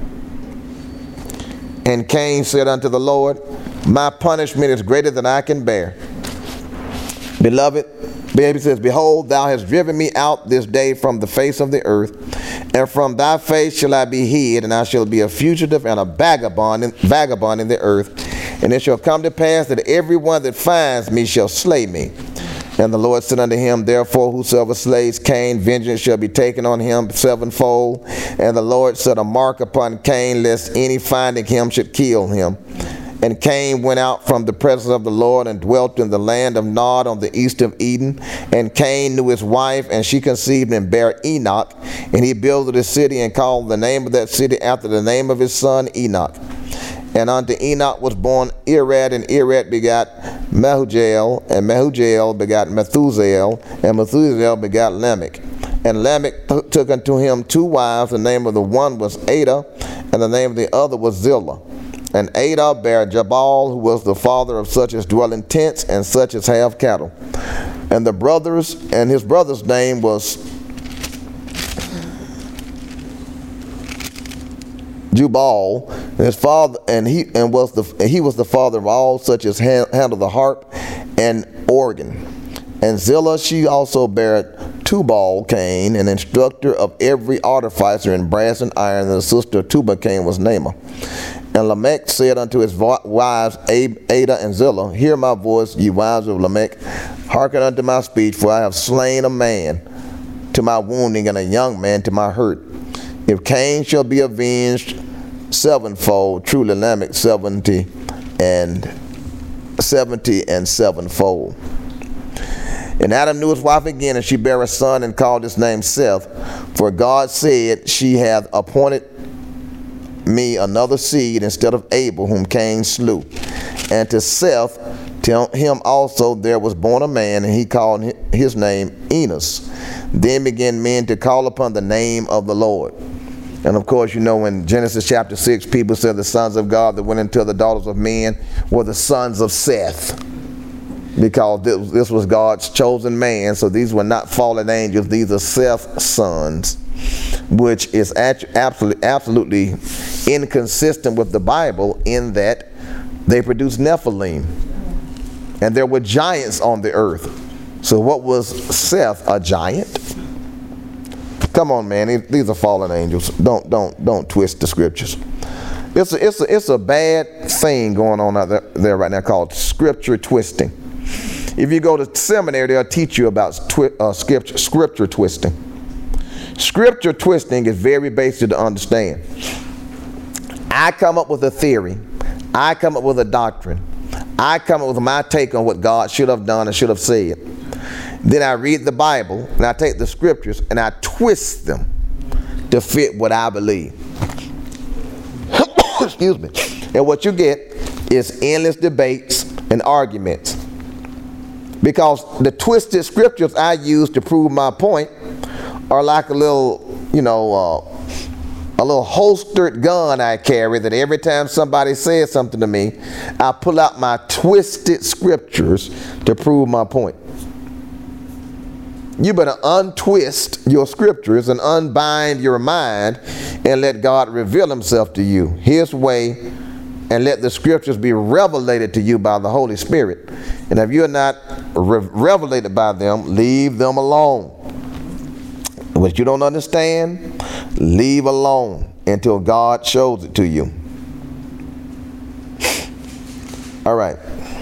And Cain said unto the Lord, my punishment is greater than I can bear. Beloved, baby says, behold, thou hast driven me out this day from the face of the earth, and from thy face shall I be hid, and I shall be a fugitive and a vagabond in the earth. And it shall come to pass that every one that finds me shall slay me. And the Lord said unto him, therefore whosoever slays Cain, vengeance shall be taken on him sevenfold. And the Lord set a mark upon Cain, lest any finding him should kill him. And Cain went out from the presence of the Lord and dwelt in the land of Nod on the east of Eden. And Cain knew his wife, and she conceived and bare Enoch. And he builded a city and called the name of that city after the name of his son Enoch. And unto Enoch was born Irad, and Irad begot Mehujael, and Mehujael begot Methusael, and Methusael begot Lamech. And Lamech took unto him two wives. The name of the one was Ada, and the name of the other was Zillah. And Adah bare Jabal, who was the father of such as dwell in tents and such as have cattle. And his brother's name was Jubal, and his father, he was the father of all such as handle the harp and organ. And Zillah, she also bare Tubal Cain, an instructor of every artificer in brass and iron, and the sister of Tubal Cain was Naamah. And Lamech said unto his wives Adah and Zillah, Hear my voice, ye wives of Lamech, hearken unto my speech, for I have slain a man to my wounding, and a young man to my hurt. If Cain shall be avenged sevenfold, truly Lamech 70 and sevenfold. And Adam knew his wife again, and she bare a son, and called his name Seth. For God said, She hath appointed me another seed instead of Abel, whom Cain slew. And to Seth, to him also there was born a man, and he called his name Enos. Then began men to call upon the name of the Lord. And of course, you know, in Genesis chapter 6, people said the sons of God that went into the daughters of men were the sons of Seth, because this was God's chosen man. So these were not fallen angels. These are Seth's sons, which is absolutely inconsistent with the Bible in that they produced Nephilim. And there were giants on the earth. So what was Seth? A giant? Come on, man. These are fallen angels. Don't twist the scriptures. It's a bad thing going on out there right now called scripture twisting. If you go to seminary, they'll teach you about scripture twisting. Scripture twisting is very basic to understand. I come up with a theory. I come up with a doctrine. I come up with my take on what God should have done and should have said. Then I read the Bible, and I take the scriptures, and I twist them to fit what I believe. Excuse me. And what you get is endless debates and arguments. Because the twisted scriptures I use to prove my point are like a little, a little holstered gun I carry, that every time somebody says something to me, I pull out my twisted scriptures to prove my point. You better untwist your scriptures and unbind your mind and let God reveal himself to you his way, and let the scriptures be revelated to you by the Holy Spirit. And if you're not revelated by them, leave them alone. What you don't understand, leave alone until God shows it to you. All right.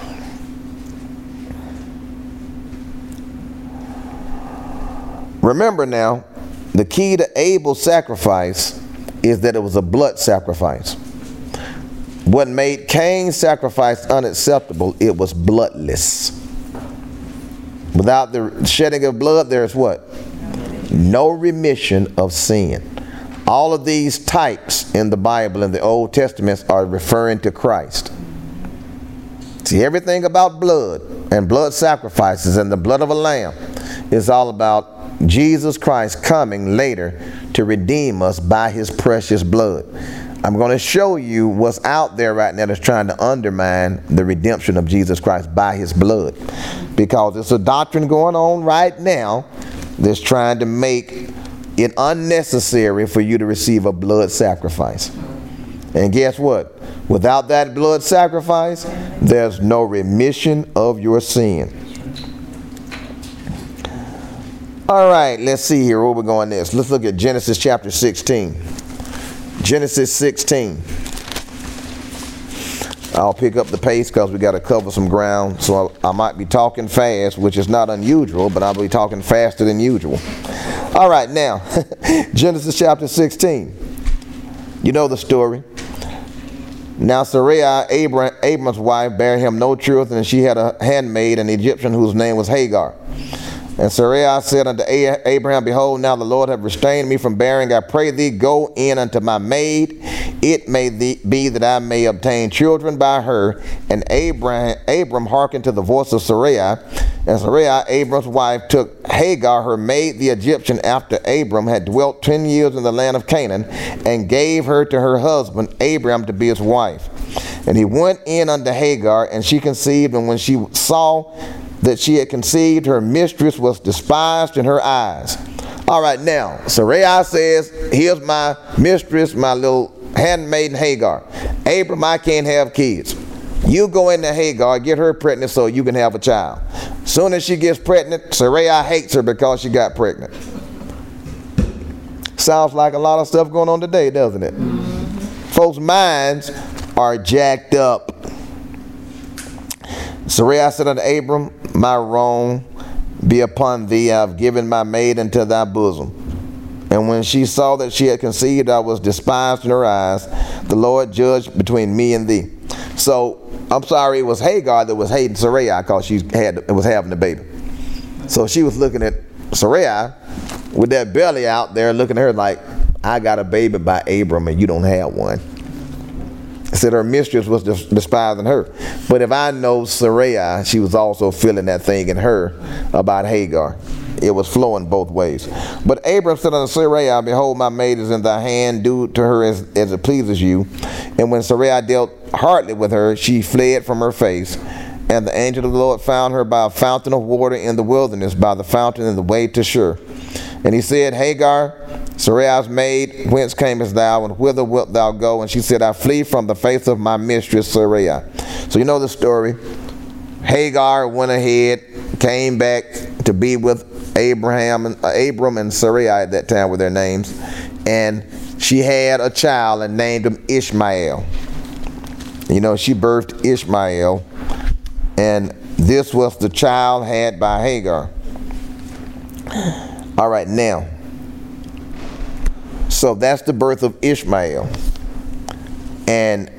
Remember now, the key to Abel's sacrifice is that it was a blood sacrifice. What made Cain's sacrifice unacceptable, it was bloodless. Without the shedding of blood, there's what? No remission of sin. All of these types in the Bible in the Old Testament are referring to Christ. See, everything about blood and blood sacrifices and the blood of a lamb is all about Jesus Christ coming later to redeem us by his precious blood. I'm going to show you what's out there right now that's trying to undermine the redemption of Jesus Christ by his blood. Because it's a doctrine going on right now that's trying to make it unnecessary for you to receive a blood sacrifice. And guess what? Without that blood sacrifice, there's no remission of your sin. All right, let's see here where we're going next. Let's look at Genesis chapter 16. Genesis 16. I'll pick up the pace because we got to cover some ground. So I might be talking fast, which is not unusual, but I'll be talking faster than usual. All right, now, Genesis chapter 16. You know the story. Now Sarai, Abram's wife, bare him no children, and she had a handmaid, an Egyptian, whose name was Hagar. And Sarai said unto Abraham, Behold, now the Lord hath restrained me from bearing. I pray thee, go in unto my maid. it may be that I may obtain children by her. And Abram hearkened to the voice of Sarai. And Sarai, Abram's wife, took Hagar, her maid, the Egyptian, after Abram had dwelt 10 years in the land of Canaan, and gave her to her husband Abram to be his wife. And he went in unto Hagar, and she conceived, and when she saw that she had conceived, her mistress was despised in her eyes. All right, now, Sarai says, here's my mistress, my little handmaiden Hagar. Abram, I can't have kids. You go into Hagar, get her pregnant so you can have a child. Soon as she gets pregnant, Sarai hates her because she got pregnant. Sounds like a lot of stuff going on today, doesn't it? Folks' minds are jacked up. Sarai said unto Abram, my wrong be upon thee. I have given my maid into thy bosom. And when she saw that she had conceived, I was despised in her eyes. The Lord judged between me and thee. So, I'm sorry, it was Hagar that was hating Sarai because she was having the baby. So she was looking at Sarai with that belly out there, looking at her like, I got a baby by Abram and you don't have one. Said her mistress was despising her. But if I know Sarai, she was also feeling that thing in her about Hagar. It was flowing both ways. But Abram said unto Sarai, behold, my maid is in thy hand, do to her as it pleases you. And when Sarai dealt hardly with her, she fled from her face. And the angel of the Lord found her by a fountain of water in the wilderness, by the fountain in the way to Shur. And he said, Hagar, Sarai's maid, whence camest thou, and whither wilt thou go? And she said, I flee from the face of my mistress Sarai. So you know the story. Hagar went ahead, came back to be with Abram and Sarai at that time with their names. And she had a child and named him Ishmael. You know, she birthed Ishmael. And this was the child had by Hagar. All right, now. So that's the birth of Ishmael. And